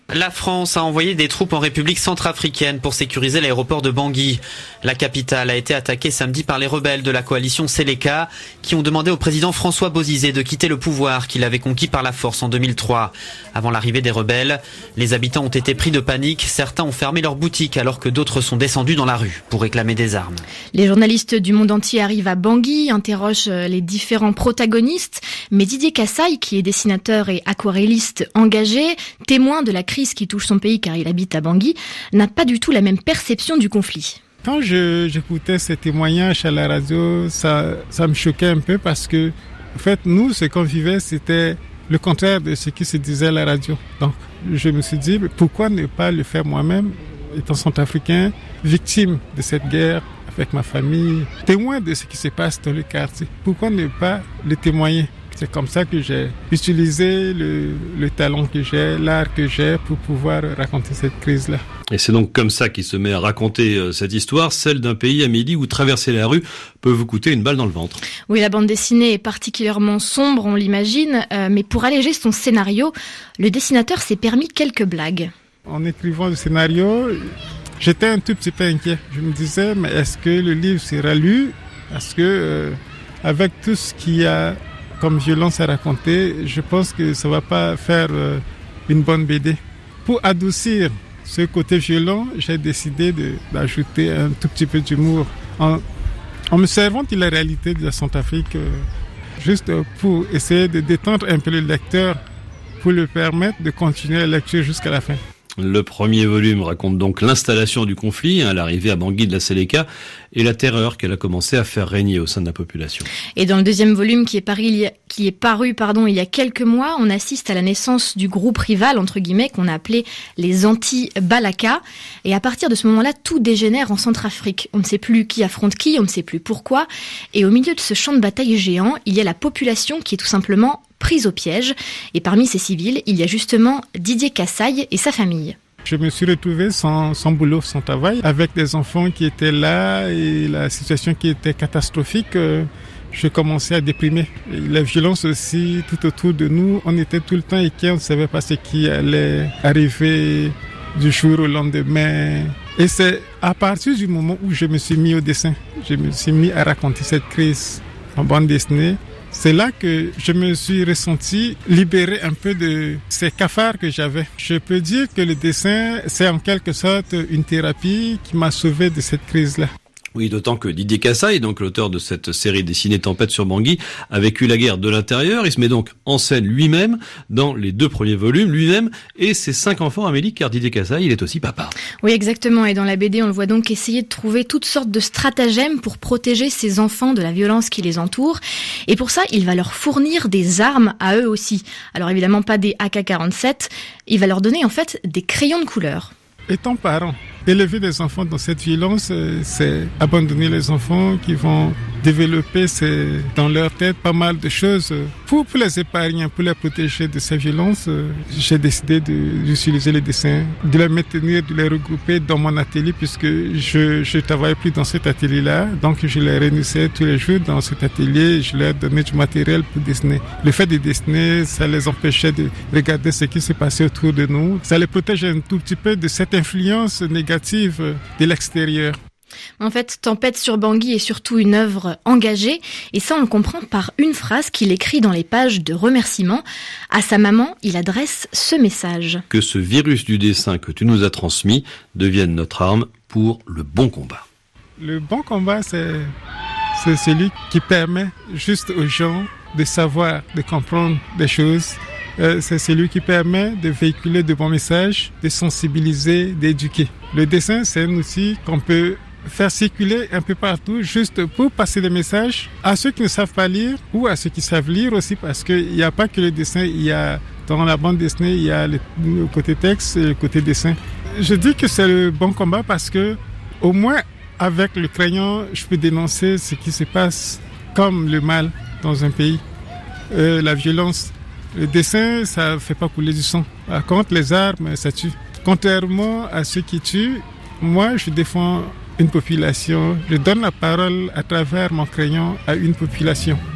L: La France a envoyé des troupes en République centrafricaine pour sécuriser l'aéroport de Bangui. La capitale a été attaquée samedi par les rebelles de la coalition Seleka qui ont demandé au président François Bozizé de quitter le pouvoir qu'il avait conquis par la force en deux mille trois. Avant l'arrivée des rebelles, les habitants ont été pris de panique. Certains ont fermé leurs boutiques alors que d'autres sont descendus dans la rue pour réclamer des armes.
K: Les journalistes du monde entier arrivent à Bangui, interrogent les différents protagonistes. Mais Didier Kassaï, qui est dessinateur et aquarelliste engagé, témoin de la crise qui touche son pays car il habite à Bangui, n'a pas du tout la même perception du conflit.
M: Quand je, j'écoutais ces témoignages à la radio, ça, ça me choquait un peu parce que, en fait, nous, ce qu'on vivait, c'était le contraire de ce qui se disait à la radio. Donc, je me suis dit, pourquoi ne pas le faire moi-même, étant centrafricain, victime de cette guerre, avec ma famille, témoin de ce qui se passe dans le quartier. Pourquoi ne pas le témoigner ? C'est comme ça que j'ai utilisé le, le talent que j'ai, l'art que j'ai pour pouvoir raconter cette crise-là.
C: Et c'est donc comme ça qu'il se met à raconter euh, cette histoire, celle d'un pays, Amélie, où traverser la rue peut vous coûter une balle dans le ventre.
K: Oui, la bande dessinée est particulièrement sombre, on l'imagine, euh, mais pour alléger son scénario, le dessinateur s'est permis quelques blagues.
M: En écrivant le scénario, j'étais un tout petit peu inquiet. Je me disais, mais est-ce que le livre sera lu ? Parce que euh, avec tout ce qu'il y a comme violence à raconter, je pense que ça va pas faire euh, une bonne B D. Pour adoucir ce côté violent, j'ai décidé de, d'ajouter un tout petit peu d'humour en, en me servant de la réalité de la Centrafrique, euh, juste pour essayer de détendre un peu le lecteur, pour lui permettre de continuer la lecture jusqu'à la fin.
C: Le premier volume raconte donc l'installation du conflit, hein, l'arrivée à Bangui de la Seleka et la terreur qu'elle a commencé à faire régner au sein de la population.
K: Et dans le deuxième volume qui est, paru, il y a, qui est paru pardon, il y a quelques mois, on assiste à la naissance du groupe rival, entre guillemets, qu'on a appelé les anti-Balaka. Et à partir de ce moment-là, tout dégénère en Centrafrique. On ne sait plus qui affronte qui, on ne sait plus pourquoi. Et au milieu de ce champ de bataille géant, il y a la population qui est tout simplement prise au piège. Et parmi ces civils, il y a justement Didier Kassaï et sa famille.
M: Je me suis retrouvé sans, sans boulot, sans travail, avec des enfants qui étaient là et la situation qui était catastrophique. Euh, je commençais à déprimer. Et la violence aussi, tout autour de nous, on était tout le temps inquiets, on ne savait pas ce qui allait arriver du jour au lendemain. Et c'est à partir du moment où je me suis mis au dessin, je me suis mis à raconter cette crise en bande dessinée. C'est là que je me suis ressenti libéré un peu de ces cafards que j'avais. Je peux dire que le dessin, c'est en quelque sorte une thérapie qui m'a sauvé de cette crise-là.
C: Oui, d'autant que Didier Kassaï, donc l'auteur de cette série dessinée Tempête sur Bangui, a vécu la guerre de l'intérieur. Il se met donc en scène lui-même dans les deux premiers volumes, lui-même et ses cinq enfants, Amélie, car Didier Kassaï, il est aussi papa.
K: Oui, exactement. Et dans la B D, on le voit donc essayer de trouver toutes sortes de stratagèmes pour protéger ses enfants de la violence qui les entoure. Et pour ça, il va leur fournir des armes à eux aussi. Alors évidemment, pas des A K quarante-sept. Il va leur donner en fait des crayons de couleur.
M: Étant parent, élever des enfants dans cette violence, c'est abandonner les enfants qui vont développer c'est, dans leur tête pas mal de choses. Pour, pour les épargner, pour les protéger de ces violences, j'ai décidé de, d'utiliser les dessins, de les maintenir, de les regrouper dans mon atelier puisque je je travaille plus dans cet atelier-là. Donc je les réunissais tous les jours dans cet atelier, je leur donnais du matériel pour dessiner. Le fait de dessiner, ça les empêchait de regarder ce qui se passait autour de nous. Ça les protège un tout petit peu de cette influence négative de l'extérieur.
K: En fait, Tempête sur Bangui est surtout une œuvre engagée, et ça on le comprend par une phrase qu'il écrit dans les pages de remerciements. À sa maman, il adresse ce message.
C: Que ce virus du dessin que tu nous as transmis devienne notre arme pour le bon combat.
M: Le bon combat, c'est, c'est celui qui permet juste aux gens de savoir, de comprendre des choses. Euh, c'est celui qui permet de véhiculer de bons messages, de sensibiliser, d'éduquer. Le dessin, c'est un outil qu'on peut faire circuler un peu partout juste pour passer des messages à ceux qui ne savent pas lire ou à ceux qui savent lire aussi, parce qu'il n'y a pas que le dessin, il y a dans la bande dessinée, il y a le, le côté texte et le côté dessin. Je dis que c'est le bon combat parce que au moins avec le crayon, je peux dénoncer ce qui se passe comme le mal dans un pays, euh, la violence. Le dessin, ça ne fait pas couler du sang. Par contre, les armes, ça tue. Contrairement à ceux qui tuent, moi, je défends une population. Je donne la parole à travers mon crayon à une population.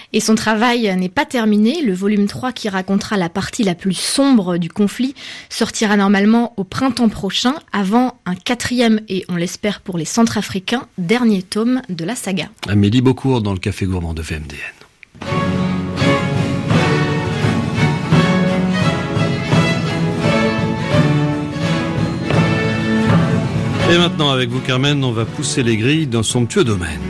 K: Et son travail n'est pas terminé. Le volume trois, qui racontera la partie la plus sombre du conflit, sortira normalement au printemps prochain, avant un quatrième et, on l'espère pour les Centrafricains, dernier tome de la saga.
C: Amélie Beaucourt dans le Café Gourmand de V M D N. Et maintenant, avec vous, Carmen, on va pousser les grilles d'un somptueux domaine.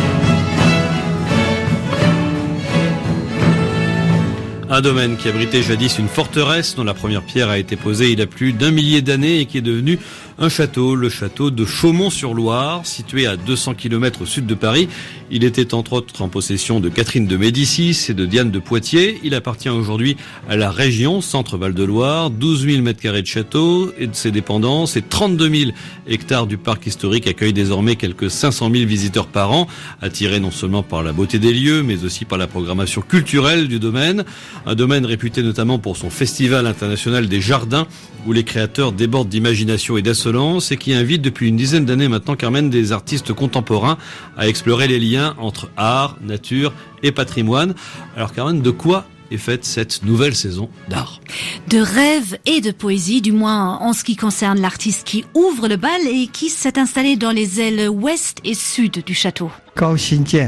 C: Un domaine qui abritait jadis une forteresse dont la première pierre a été posée il y a plus d'un millier d'années et qui est devenu un château, le château de Chaumont-sur-Loire, situé à deux cents kilomètres au sud de Paris. Il était entre autres en possession de Catherine de Médicis et de Diane de Poitiers. Il appartient aujourd'hui à la région Centre-Val-de-Loire, douze mille mètres carrés de château et de ses dépendances et trente-deux mille hectares du parc historique accueillent désormais quelques cinq cent mille visiteurs par an, attirés non seulement par la beauté des lieux, mais aussi par la programmation culturelle du domaine. Un domaine réputé notamment pour son festival international des jardins, où les créateurs débordent d'imagination et d'insolence et qui invite depuis une dizaine d'années maintenant, Carmen, des artistes contemporains à explorer les liens entre art, nature et patrimoine. Alors Carmen, de quoi est faite cette nouvelle saison d'art?
H: De rêves et de poésie, du moins en ce qui concerne l'artiste qui ouvre le bal et qui s'est installé dans les ailes ouest et sud du château.
N: Gao Xinjian.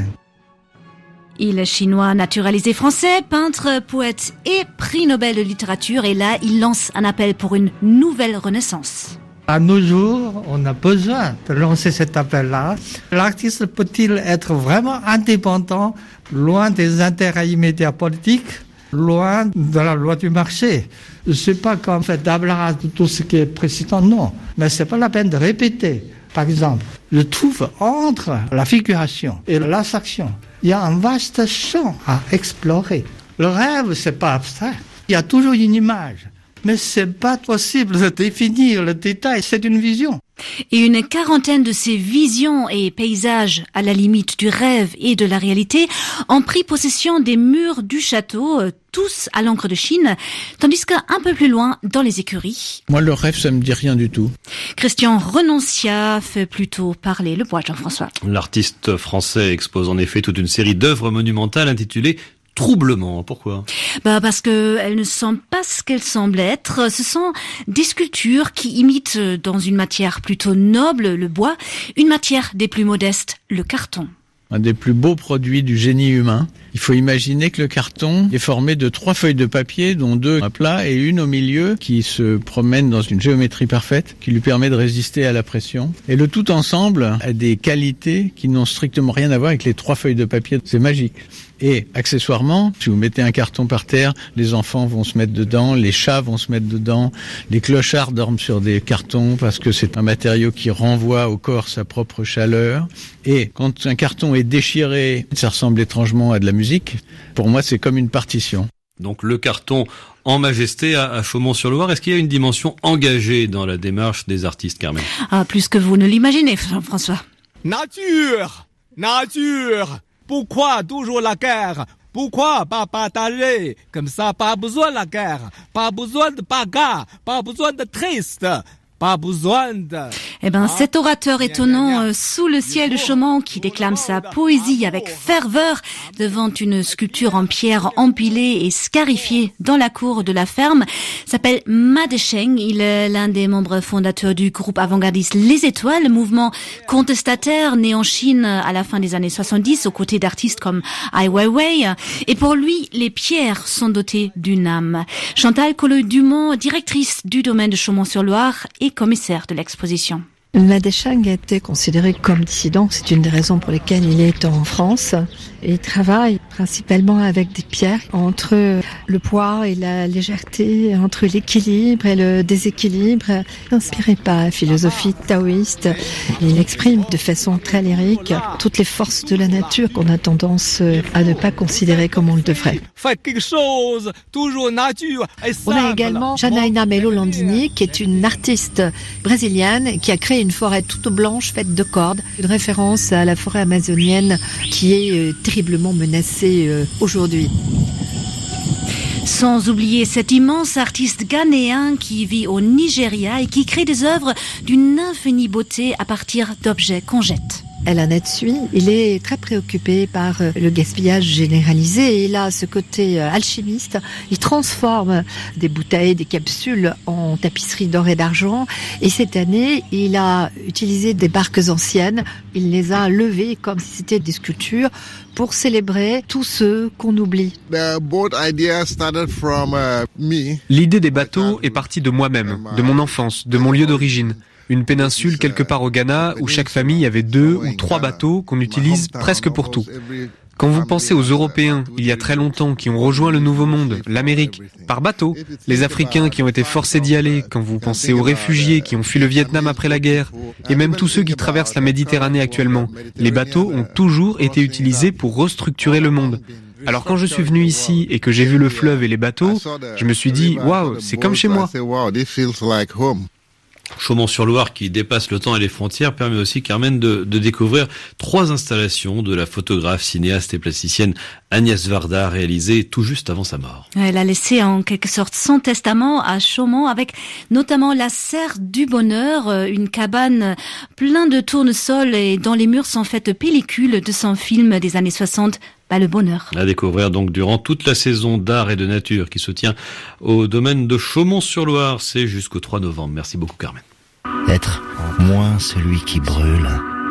H: Il est chinois naturalisé français, peintre, poète et prix Nobel de littérature. Et là, il lance un appel pour une nouvelle renaissance.
N: À nos jours, on a besoin de lancer cet appel-là. L'artiste peut-il être vraiment indépendant, loin des intérêts immédiats politiques, loin de la loi du marché? C'est pas qu'on fait table rase de tout ce qui est précédent, non. Mais c'est pas la peine de répéter. Par exemple, je trouve entre la figuration et l'abstraction, il y a un vaste champ à explorer. Le rêve, c'est pas abstrait. Il y a toujours une image. Mais c'est pas possible de définir le détail, c'est une vision.
H: Et une quarantaine de ces visions et paysages à la limite du rêve et de la réalité ont pris possession des murs du château, tous à l'encre de Chine, tandis qu'un peu plus loin, dans les écuries.
O: Moi, le rêve, ça me dit rien du tout.
H: Christian Renoncia fait plutôt parler le poète Jean-François.
C: L'artiste français expose en effet toute une série d'œuvres monumentales intitulées Troublement. Pourquoi?
H: Bah parce que elles ne sont pas ce qu'elles semblent être. Ce sont des sculptures qui imitent, dans une matière plutôt noble, le bois, une matière des plus modestes, le carton.
O: Un des plus beaux produits du génie humain. Il faut imaginer que le carton est formé de trois feuilles de papier, dont deux à plat et une au milieu, qui se promènent dans une géométrie parfaite, qui lui permet de résister à la pression. Et le tout ensemble a des qualités qui n'ont strictement rien à voir avec les trois feuilles de papier. C'est magique. Et accessoirement, si vous mettez un carton par terre, les enfants vont se mettre dedans, les chats vont se mettre dedans, les clochards dorment sur des cartons parce que c'est un matériau qui renvoie au corps sa propre chaleur. Et quand un carton est déchiré, ça ressemble étrangement à de la musique. Pour moi, c'est comme une partition.
C: Donc le carton en majesté à, à Chaumont-sur-Loire. Est-ce qu'il y a une dimension engagée dans la démarche des artistes, Carmen?
H: Ah, plus que vous ne l'imaginez, François.
G: Nature! Nature! Pourquoi toujours la guerre? Pourquoi pas partager? Comme ça, pas besoin de la guerre, pas besoin de bagarre, pas besoin de triste, pas besoin de...
H: Eh ben, cet orateur étonnant euh, sous le ciel de Chaumont qui déclame sa poésie avec ferveur devant une sculpture en pierre empilée et scarifiée dans la cour de la ferme s'appelle Ma Desheng. Il est l'un des membres fondateurs du groupe avant-gardiste Les Étoiles, mouvement contestataire né en Chine à la fin des années soixante-dix aux côtés d'artistes comme Ai Weiwei. Et pour lui, les pierres sont dotées d'une âme. Chantal Collot-Dumont, directrice du domaine de Chaumont-sur-Loire et commissaire de l'exposition.
P: Ma Desheng a été considéré comme dissident. C'est une des raisons pour lesquelles il est en France. Et il travaille principalement avec des pierres entre le poids et la légèreté, entre l'équilibre et le déséquilibre. Inspiré par la philosophie taoïste, il exprime de façon très lyrique toutes les forces de la nature qu'on a tendance à ne pas considérer comme on le devrait.
G: Faites quelque chose, toujours nature.
P: On a également Janaína Melo Landini, qui est une artiste brésilienne qui a créé une forêt toute blanche faite de cordes, une référence à la forêt amazonienne qui est terriblement menacée aujourd'hui.
H: Sans oublier cet immense artiste ghanéen qui vit au Nigeria et qui crée des œuvres d'une infinie beauté à partir d'objets qu'on jette.
P: Ella Netsui, il est très préoccupé par le gaspillage généralisé et il a ce côté alchimiste. Il transforme des bouteilles, des capsules en tapisserie d'or et d'argent. Et cette année, il a utilisé des barques anciennes. Il les a levées comme si c'était des sculptures pour célébrer tous ceux qu'on oublie.
Q: L'idée des bateaux est partie de moi-même, de mon enfance, de mon lieu d'origine. Une péninsule quelque part au Ghana où chaque famille avait deux ou trois bateaux qu'on utilise presque pour tout. Quand vous pensez aux Européens, il y a très longtemps, qui ont rejoint le Nouveau Monde, l'Amérique, par bateau, les Africains qui ont été forcés d'y aller, quand vous pensez aux réfugiés qui ont fui le Vietnam après la guerre, et même tous ceux qui traversent la Méditerranée actuellement, les bateaux ont toujours été utilisés pour restructurer le monde. Alors quand je suis venu ici et que j'ai vu le fleuve et les bateaux, je me suis dit, waouh, c'est comme chez moi.
C: Chaumont-sur-Loire, qui dépasse le temps et les frontières, permet aussi, Carmen, de, de découvrir trois installations de la photographe, cinéaste et plasticienne Agnès Varda, réalisées tout juste avant sa mort.
H: Elle a laissé en quelque sorte son testament à Chaumont, avec notamment la Serre du Bonheur, une cabane plein de tournesols et dont les murs sont faits de pellicules de son film des années soixante. Pas le bonheur.
C: À découvrir donc durant toute la saison d'art et de nature qui se tient au domaine de Chaumont-sur-Loire. C'est jusqu'au trois novembre. Merci beaucoup, Carmen.
R: Être moins celui qui brûle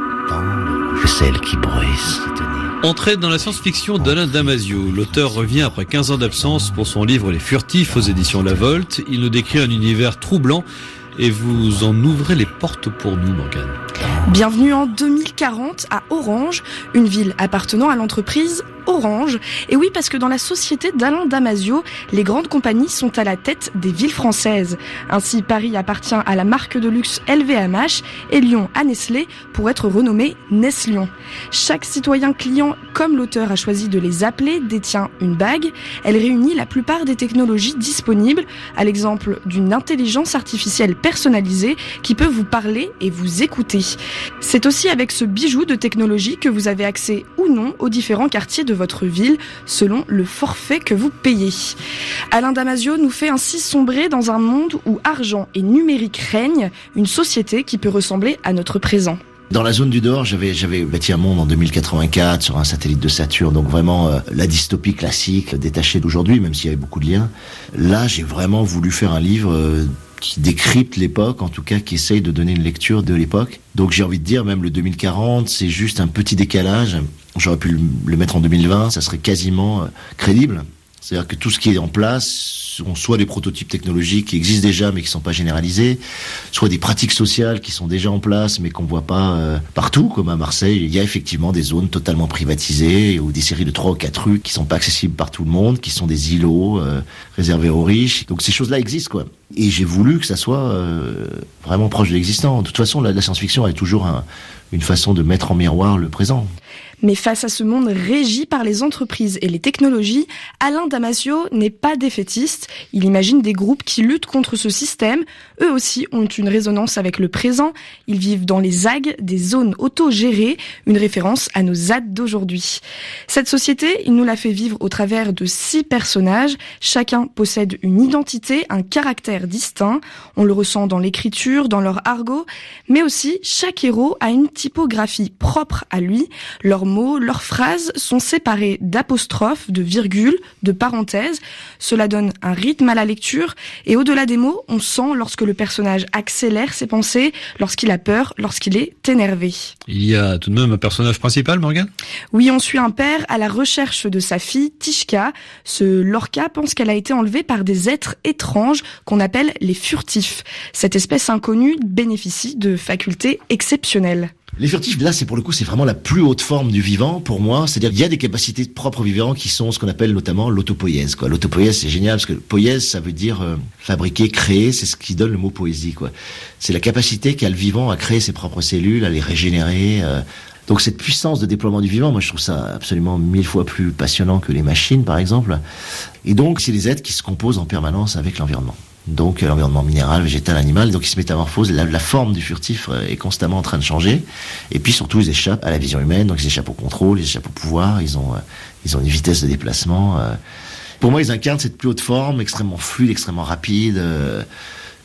R: que celle qui bruisse.
C: Entrée dans la science-fiction d'Alain Damasio. L'auteur revient après quinze ans d'absence pour son livre Les Furtifs aux éditions La Volte. Il nous décrit un univers troublant et vous en ouvrez les portes pour nous, Morgane.
J: Bienvenue en deux mille quarante à Orange, une ville appartenant à l'entreprise Orange. Et oui, parce que dans la société d'Alain Damasio, les grandes compagnies sont à la tête des villes françaises. Ainsi, Paris appartient à la marque de luxe L V M H et Lyon à Nestlé pour être renommé Neslion. Chaque citoyen client, comme l'auteur a choisi de les appeler, détient une bague. Elle réunit la plupart des technologies disponibles, à l'exemple d'une intelligence artificielle personnalisée qui peut vous parler et vous écouter. C'est aussi avec ce bijou de technologie que vous avez accès ou non aux différents quartiers de votre ville, selon le forfait que vous payez. Alain Damasio nous fait ainsi sombrer dans un monde où argent et numérique règnent, une société qui peut ressembler à notre présent.
R: Dans la zone du Dehors, j'avais j'avais bâti un monde en deux mille quatre-vingt-quatre sur un satellite de Saturne, donc vraiment euh, la dystopie classique, détachée d'aujourd'hui, même s'il y avait beaucoup de liens. Là, j'ai vraiment voulu faire un livre euh, qui décrypte l'époque, en tout cas qui essaye de donner une lecture de l'époque. Donc j'ai envie de dire, même le deux mille quarante, c'est juste un petit décalage. J'aurais pu le mettre en deux mille vingt, ça serait quasiment euh, crédible. C'est-à-dire que tout ce qui est en place sont soit des prototypes technologiques qui existent déjà mais qui sont pas généralisés, soit des pratiques sociales qui sont déjà en place mais qu'on voit pas euh, partout, comme à Marseille. Il y a effectivement des zones totalement privatisées ou des séries de trois ou quatre rues qui sont pas accessibles par tout le monde, qui sont des îlots euh, réservés aux riches. Donc ces choses-là existent, quoi. Et j'ai voulu que ça soit euh, vraiment proche de l'existant. De toute façon, la, la science-fiction est toujours un, une façon de mettre en miroir le présent.
J: Mais face à ce monde régi par les entreprises et les technologies, Alain Damasio n'est pas défaitiste. Il imagine des groupes qui luttent contre ce système. Eux aussi ont une résonance avec le présent. Ils vivent dans les Z A G, des zones autogérées, une référence à nos Z A D d'aujourd'hui. Cette société, il nous l'a fait vivre au travers de six personnages. Chacun possède une identité, un caractère distinct. On le ressent dans l'écriture, dans leur argot, mais aussi chaque héros a une typographie propre à lui. Leurs mots, leurs phrases sont séparées d'apostrophes, de virgules, de parenthèses. Cela donne un rythme à la lecture et au-delà des mots, on sent lorsque le personnage accélère ses pensées, lorsqu'il a peur, lorsqu'il est énervé.
C: Il y a tout de même un personnage principal, Morgane ?
J: Oui, on suit un père à la recherche de sa fille, Tishka. Ce Lorca pense qu'elle a été enlevée par des êtres étranges qu'on appelle les furtifs. Cette espèce inconnue bénéficie de facultés exceptionnelles.
R: Les furtifs, là, c'est pour le coup, c'est vraiment la plus haute forme du vivant pour moi. C'est-à-dire, il y a des capacités propres au vivant qui sont ce qu'on appelle notamment l'autopoïèse, quoi. L'autopoïèse, c'est génial parce que poïèse, ça veut dire euh, fabriquer, créer. C'est ce qui donne le mot poésie, quoi. C'est la capacité qu'a le vivant à créer ses propres cellules, à les régénérer. Euh. Donc cette puissance de déploiement du vivant, moi, je trouve ça absolument mille fois plus passionnant que les machines, par exemple. Et donc, c'est des êtres qui se composent en permanence avec l'environnement. Donc l'environnement minéral, végétal, animal, donc ils se métamorphosent, la, la forme du furtif est constamment en train de changer, et puis surtout ils échappent à la vision humaine, donc ils échappent au contrôle, ils échappent au pouvoir, ils ont, ils ont une vitesse de déplacement. Pour moi, ils incarnent cette plus haute forme, extrêmement fluide, extrêmement rapide,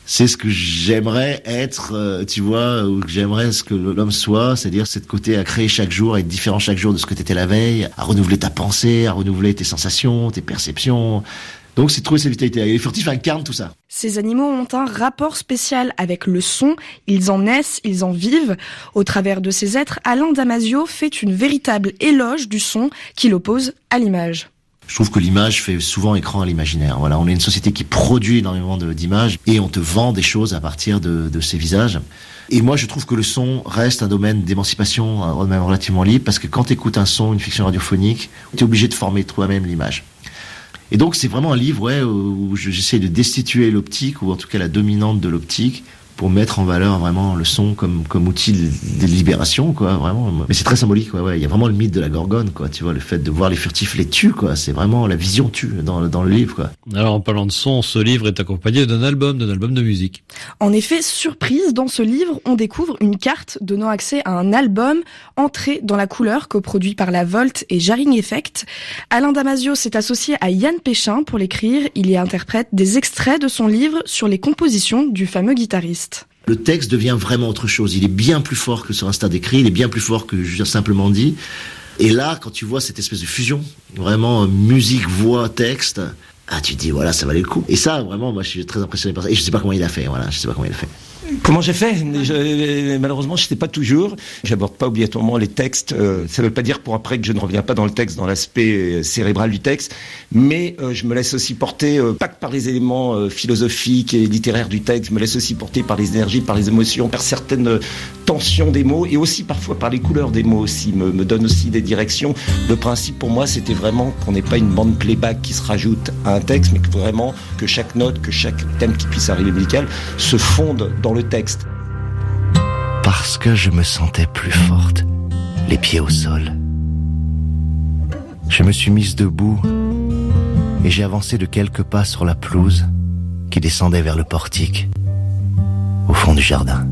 R: c'est ce que j'aimerais être, euh, tu vois, ou que j'aimerais ce que l'homme soit, c'est-à-dire cette côté à créer chaque jour, à être différent chaque jour de ce que t'étais la veille, à renouveler ta pensée, à renouveler tes sensations, tes perceptions. Donc c'est de trouver cette vitalité. Et les furtifs incarnent tout ça.
J: Ces animaux ont un rapport spécial avec le son, ils en naissent, ils en vivent. Au travers de ces êtres, Alain Damasio fait une véritable éloge du son qu'il oppose à l'image.
R: Je trouve que l'image fait souvent écran à l'imaginaire. Voilà, on est une société qui produit énormément de, d'images et on te vend des choses à partir de, de ces visages. Et moi, je trouve que le son reste un domaine d'émancipation, même relativement libre, parce que quand tu écoutes un son, une fiction radiophonique, tu es obligé de former toi-même l'image. Et donc, c'est vraiment un livre ouais, où j'essaie de destituer l'optique, ou en tout cas la dominante de l'optique, pour mettre en valeur vraiment le son comme comme outil de, de libération, quoi, vraiment. Mais c'est très symbolique, quoi, ouais. Il y a vraiment le mythe de la gorgone, quoi, tu vois, le fait de voir les furtifs les tuer, quoi. C'est vraiment la vision tue dans, dans le livre, quoi.
C: Alors, en parlant de son, ce livre est accompagné d'un album, d'un album de musique.
J: En effet, surprise, dans ce livre, on découvre une carte donnant accès à un album, Entrée dans la couleur, coproduit par La Volt et Jarring Effect. Alain Damasio s'est associé à Yann Péchin pour l'écrire. Il y interprète des extraits de son livre sur les compositions du fameux guitariste.
R: Le texte devient vraiment autre chose. Il est bien plus fort que sur un stade écrit, il est bien plus fort que juste simplement dit. Et là, quand tu vois cette espèce de fusion, vraiment musique, voix, texte, ah, tu te dis, voilà, ça valait le coup. Et ça, vraiment, moi, je suis très impressionné par ça. Et je sais pas comment il a fait, voilà, je sais pas comment il a fait.
S: Comment j'ai fait? je, Malheureusement, je sais pas toujours. J'aborde pas obligatoirement les textes. Euh, ça veut pas dire pour après que je ne reviens pas dans le texte, dans l'aspect cérébral du texte, mais euh, je me laisse aussi porter, euh, pas que par les éléments euh, philosophiques et littéraires du texte, je me laisse aussi porter par les énergies, par les émotions, par certaines euh, tensions des mots, et aussi parfois par les couleurs des mots aussi, me, me donne aussi des directions. Le principe pour moi, c'était vraiment qu'on n'ait pas une bande playback qui se rajoute à un texte, mais que vraiment que chaque note, que chaque thème qui puisse arriver musical se fonde dans le texte.
R: Parce que je me sentais plus forte, les pieds au sol. Je me suis mise debout et j'ai avancé de quelques pas sur la pelouse qui descendait vers le portique, au fond du jardin.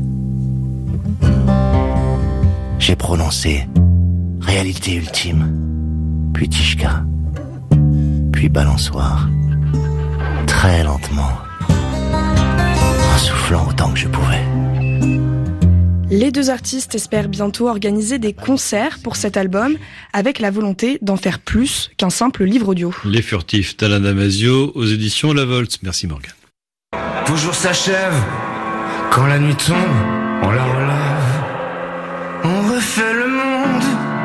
R: J'ai prononcé réalité ultime, puis Tishka, puis balançoire, très lentement, en soufflant autant que je pouvais.
J: Les deux artistes espèrent bientôt organiser des concerts pour cet album, avec la volonté d'en faire plus qu'un simple livre audio.
C: Les furtifs d'Alain Damasio aux éditions La Volt. Merci Morgane.
T: Toujours s'achève, quand la nuit tombe, on la relève. On refait le monde,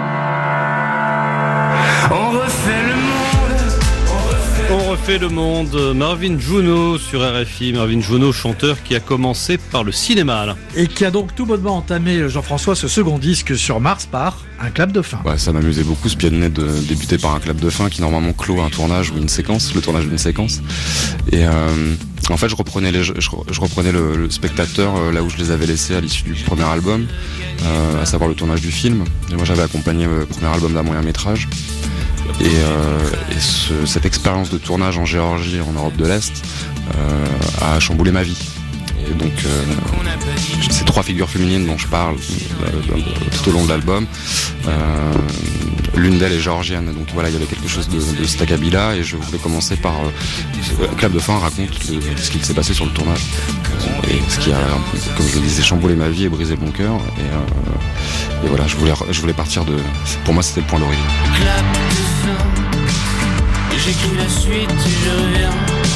T: on refait le monde.
C: On refait le monde. Marvin Juno sur R F I. Marvin Juno, chanteur qui a commencé par le cinéma. Là.
I: Et qui a donc tout bonnement entamé, Jean-François, ce second disque sur Mars par un clap de fin.
U: Ouais, ça m'amusait beaucoup ce pied de nez de débuter par un clap de fin qui normalement clôt un tournage ou une séquence, le tournage d'une séquence. Et euh, en fait, je reprenais, les, je, je reprenais le, le spectateur euh, là où je les avais laissés à l'issue du premier album, euh, à savoir le tournage du film. Et moi, j'avais accompagné le premier album d'un moyen métrage. Et, euh, et ce, cette expérience de tournage en Géorgie, en Europe de l'Est, euh, a chamboulé ma vie. Et donc, euh, ces trois figures féminines dont je parle euh, tout au long de l'album, euh, l'une d'elles est géorgienne. Donc voilà, il y avait quelque chose de, de cet acabit-là, et je voulais commencer par euh, clap de fin raconte le, ce qui s'est passé sur le tournage, et ce qui a, comme je le disais, chamboulé ma vie et brisé mon cœur. Et, euh, et voilà, je voulais, je voulais partir de. Pour moi, c'était le point d'origine.
T: Clap de fin, j'écris la suite et je reviens.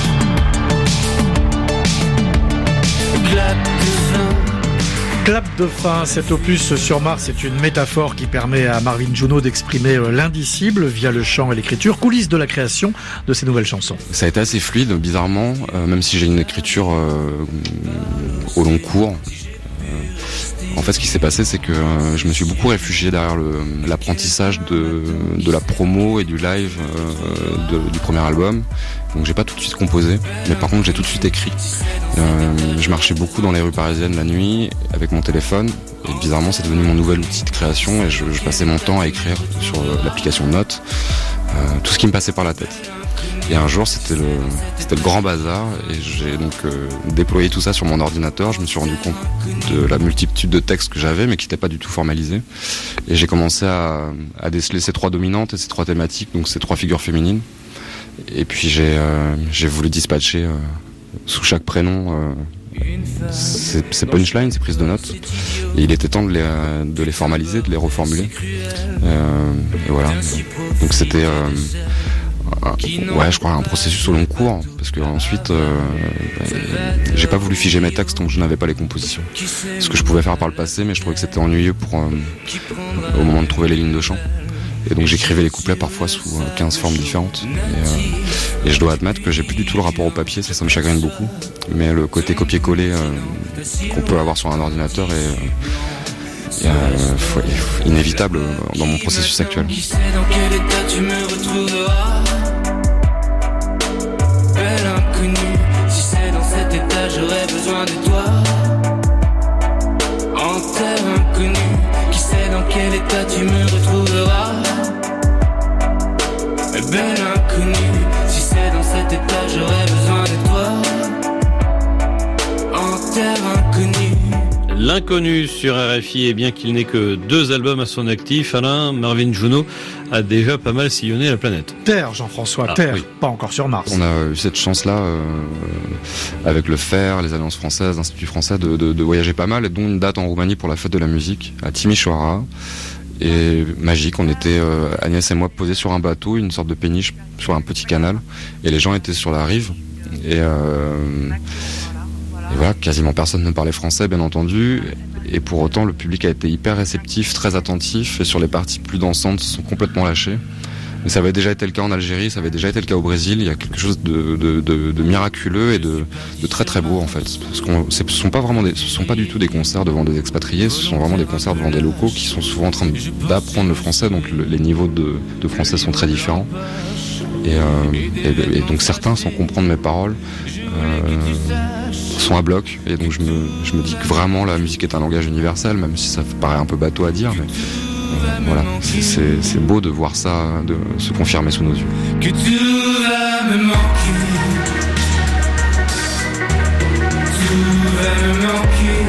T: Clap de fin.
I: Clap de fin, cet opus sur Mars est une métaphore qui permet à Marvin Juno d'exprimer l'indicible via le chant et l'écriture, coulisses de la création de ces nouvelles chansons.
U: Ça a été assez fluide, bizarrement, euh, même si j'ai une écriture euh, au long cours. Euh, en fait, ce qui s'est passé, c'est que euh, je me suis beaucoup réfugié derrière le, l'apprentissage de, de la promo et du live euh, de, du premier album. Donc j'ai pas tout de suite composé, mais par contre j'ai tout de suite écrit. Euh, je marchais beaucoup dans les rues parisiennes la nuit avec mon téléphone, et bizarrement c'est devenu mon nouvel outil de création, et je, je passais mon temps à écrire sur l'application Notes, euh, tout ce qui me passait par la tête. Et un jour c'était le, c'était le grand bazar, et j'ai donc euh, déployé tout ça sur mon ordinateur. Je me suis rendu compte de la multitude de textes que j'avais mais qui n'étaient pas du tout formalisés, et j'ai commencé à, à déceler ces trois dominantes et ces trois thématiques, donc ces trois figures féminines. Et puis j'ai, euh, j'ai voulu dispatcher euh, sous chaque prénom euh, ces, ces punchlines, ces prises de notes. Et il était temps de les, de les formaliser, de les reformuler. Euh, et voilà. Donc c'était, euh, un, ouais, je crois un processus au long cours, parce que ensuite, euh, j'ai pas voulu figer mes textes tant que je n'avais pas les compositions. Ce que je pouvais faire par le passé, mais je trouvais que c'était ennuyeux pour euh, au moment de trouver les lignes de chant. Et donc j'écrivais les couplets parfois sous quinze formes différentes. Et, euh, et je dois admettre que j'ai plus du tout le rapport au papier, ça, ça me chagrine beaucoup. Mais le côté copier-coller euh, qu'on peut avoir sur un ordinateur est, est euh, faut, est inévitable dans mon processus actuel.
T: Qui sait dans quel état tu me retrouveras? Belle inconnue, si c'est dans cet état j'aurais besoin de toi. En terre inconnue, qui sait dans quel état tu me retrouveras? Belle inconnue, si c'est dans cet état j'aurais besoin de toi. En terre inconnue.
C: L'inconnu sur R F I, et bien qu'il n'ait que deux albums à son actif, Alain, Marvin Juno a déjà pas mal sillonné la planète.
I: Terre, Jean-François,
C: ah,
I: Terre,
C: oui.
I: Pas encore sur Mars.
U: On a eu cette chance-là, euh, avec le F E R, les Alliances françaises, l'Institut français, de, de, de voyager pas mal, et dont une date en Roumanie pour la fête de la musique, à Timișoara. Et magique, on était, euh, Agnès et moi, posés sur un bateau, une sorte de péniche, sur un petit canal, et les gens étaient sur la rive. Et, euh, et voilà, quasiment personne ne parlait français, bien entendu. Et pour autant, le public a été hyper réceptif, très attentif, et sur les parties plus dansantes, se sont complètement lâchés. Mais ça avait déjà été le cas en Algérie, ça avait déjà été le cas au Brésil. Il y a quelque chose de, de, de, de miraculeux et de, de très très beau en fait. Parce qu'on, ce sont pas vraiment des, ce sont pas du tout des concerts devant des expatriés, ce sont vraiment des concerts devant des locaux qui sont souvent en train d'apprendre le français, donc le, les niveaux de, de français sont très différents. Et, euh, et, et donc certains, sans comprendre mes paroles, euh, sont à bloc. Et donc je me, je me dis que vraiment la musique est un langage universel, même si ça paraît un peu bateau à dire, mais euh, voilà, c'est, c'est, c'est beau de voir ça de se confirmer sous nos yeux.
T: Que tout va me manquer, tout va me manquer.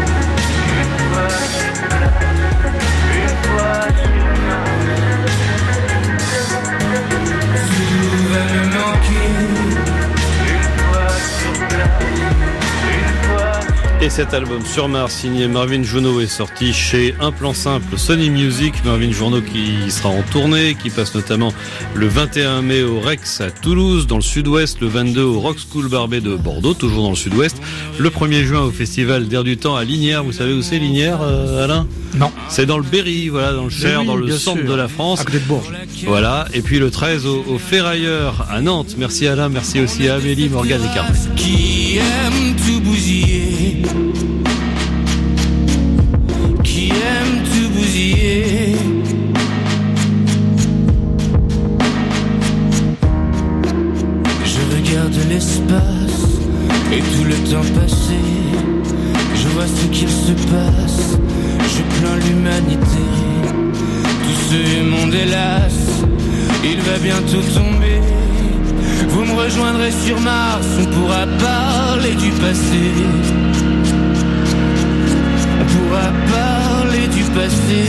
T: Une fois sur place, tout va me manquer. Une fois sur place, une fois.
C: Et cet album Sur Mars, signé Marvin Juno, est sorti chez Un Plan Simple, Sony Music. Marvin Juno qui sera en tournée, qui passe notamment le vingt et un mai au Rex à Toulouse, dans le sud-ouest, le vingt-deux au Rock School Barbet de Bordeaux, toujours dans le sud-ouest, le premier juin au Festival d'Air du Temps à Lignières. Vous savez où c'est Lignières, euh, Alain?
I: Non.
C: C'est dans le Berry, voilà, dans le Cher,
I: oui,
C: dans le centre
I: sûr.
C: de la France.
I: À côté de Bourges.
C: Voilà, et puis le treize au, au Ferrailleur à Nantes. Merci Alain, merci aussi à Amélie, Morgane et Carmen.
T: Qui aime tout bousiller, qui aime tout bousiller. Je regarde l'espace et tout le temps passé. Je vois ce qu'il se passe, je plains l'humanité. Tout ce monde hélas, il va bientôt tomber. Vous me rejoindrez sur Mars, on pourra parler du passé. On pourra parler du passé.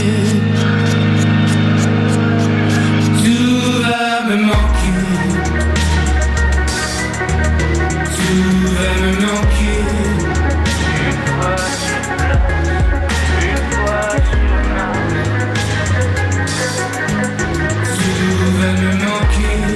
T: Tout va me manquer. Tout va me manquer. Une fois sur place, une fois sur Mars. Tout va me manquer.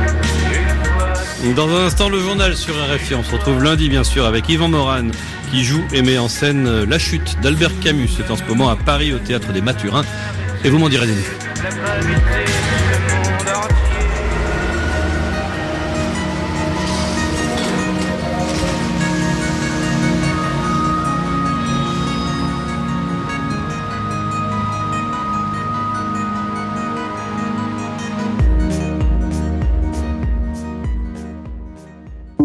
C: Dans un instant, le journal sur R F I. On se retrouve lundi, bien sûr, avec Yvan Moran, qui joue et met en scène La Chute d'Albert Camus. C'est en ce moment à Paris, au Théâtre des Mathurins. Et vous m'en direz des nouvelles.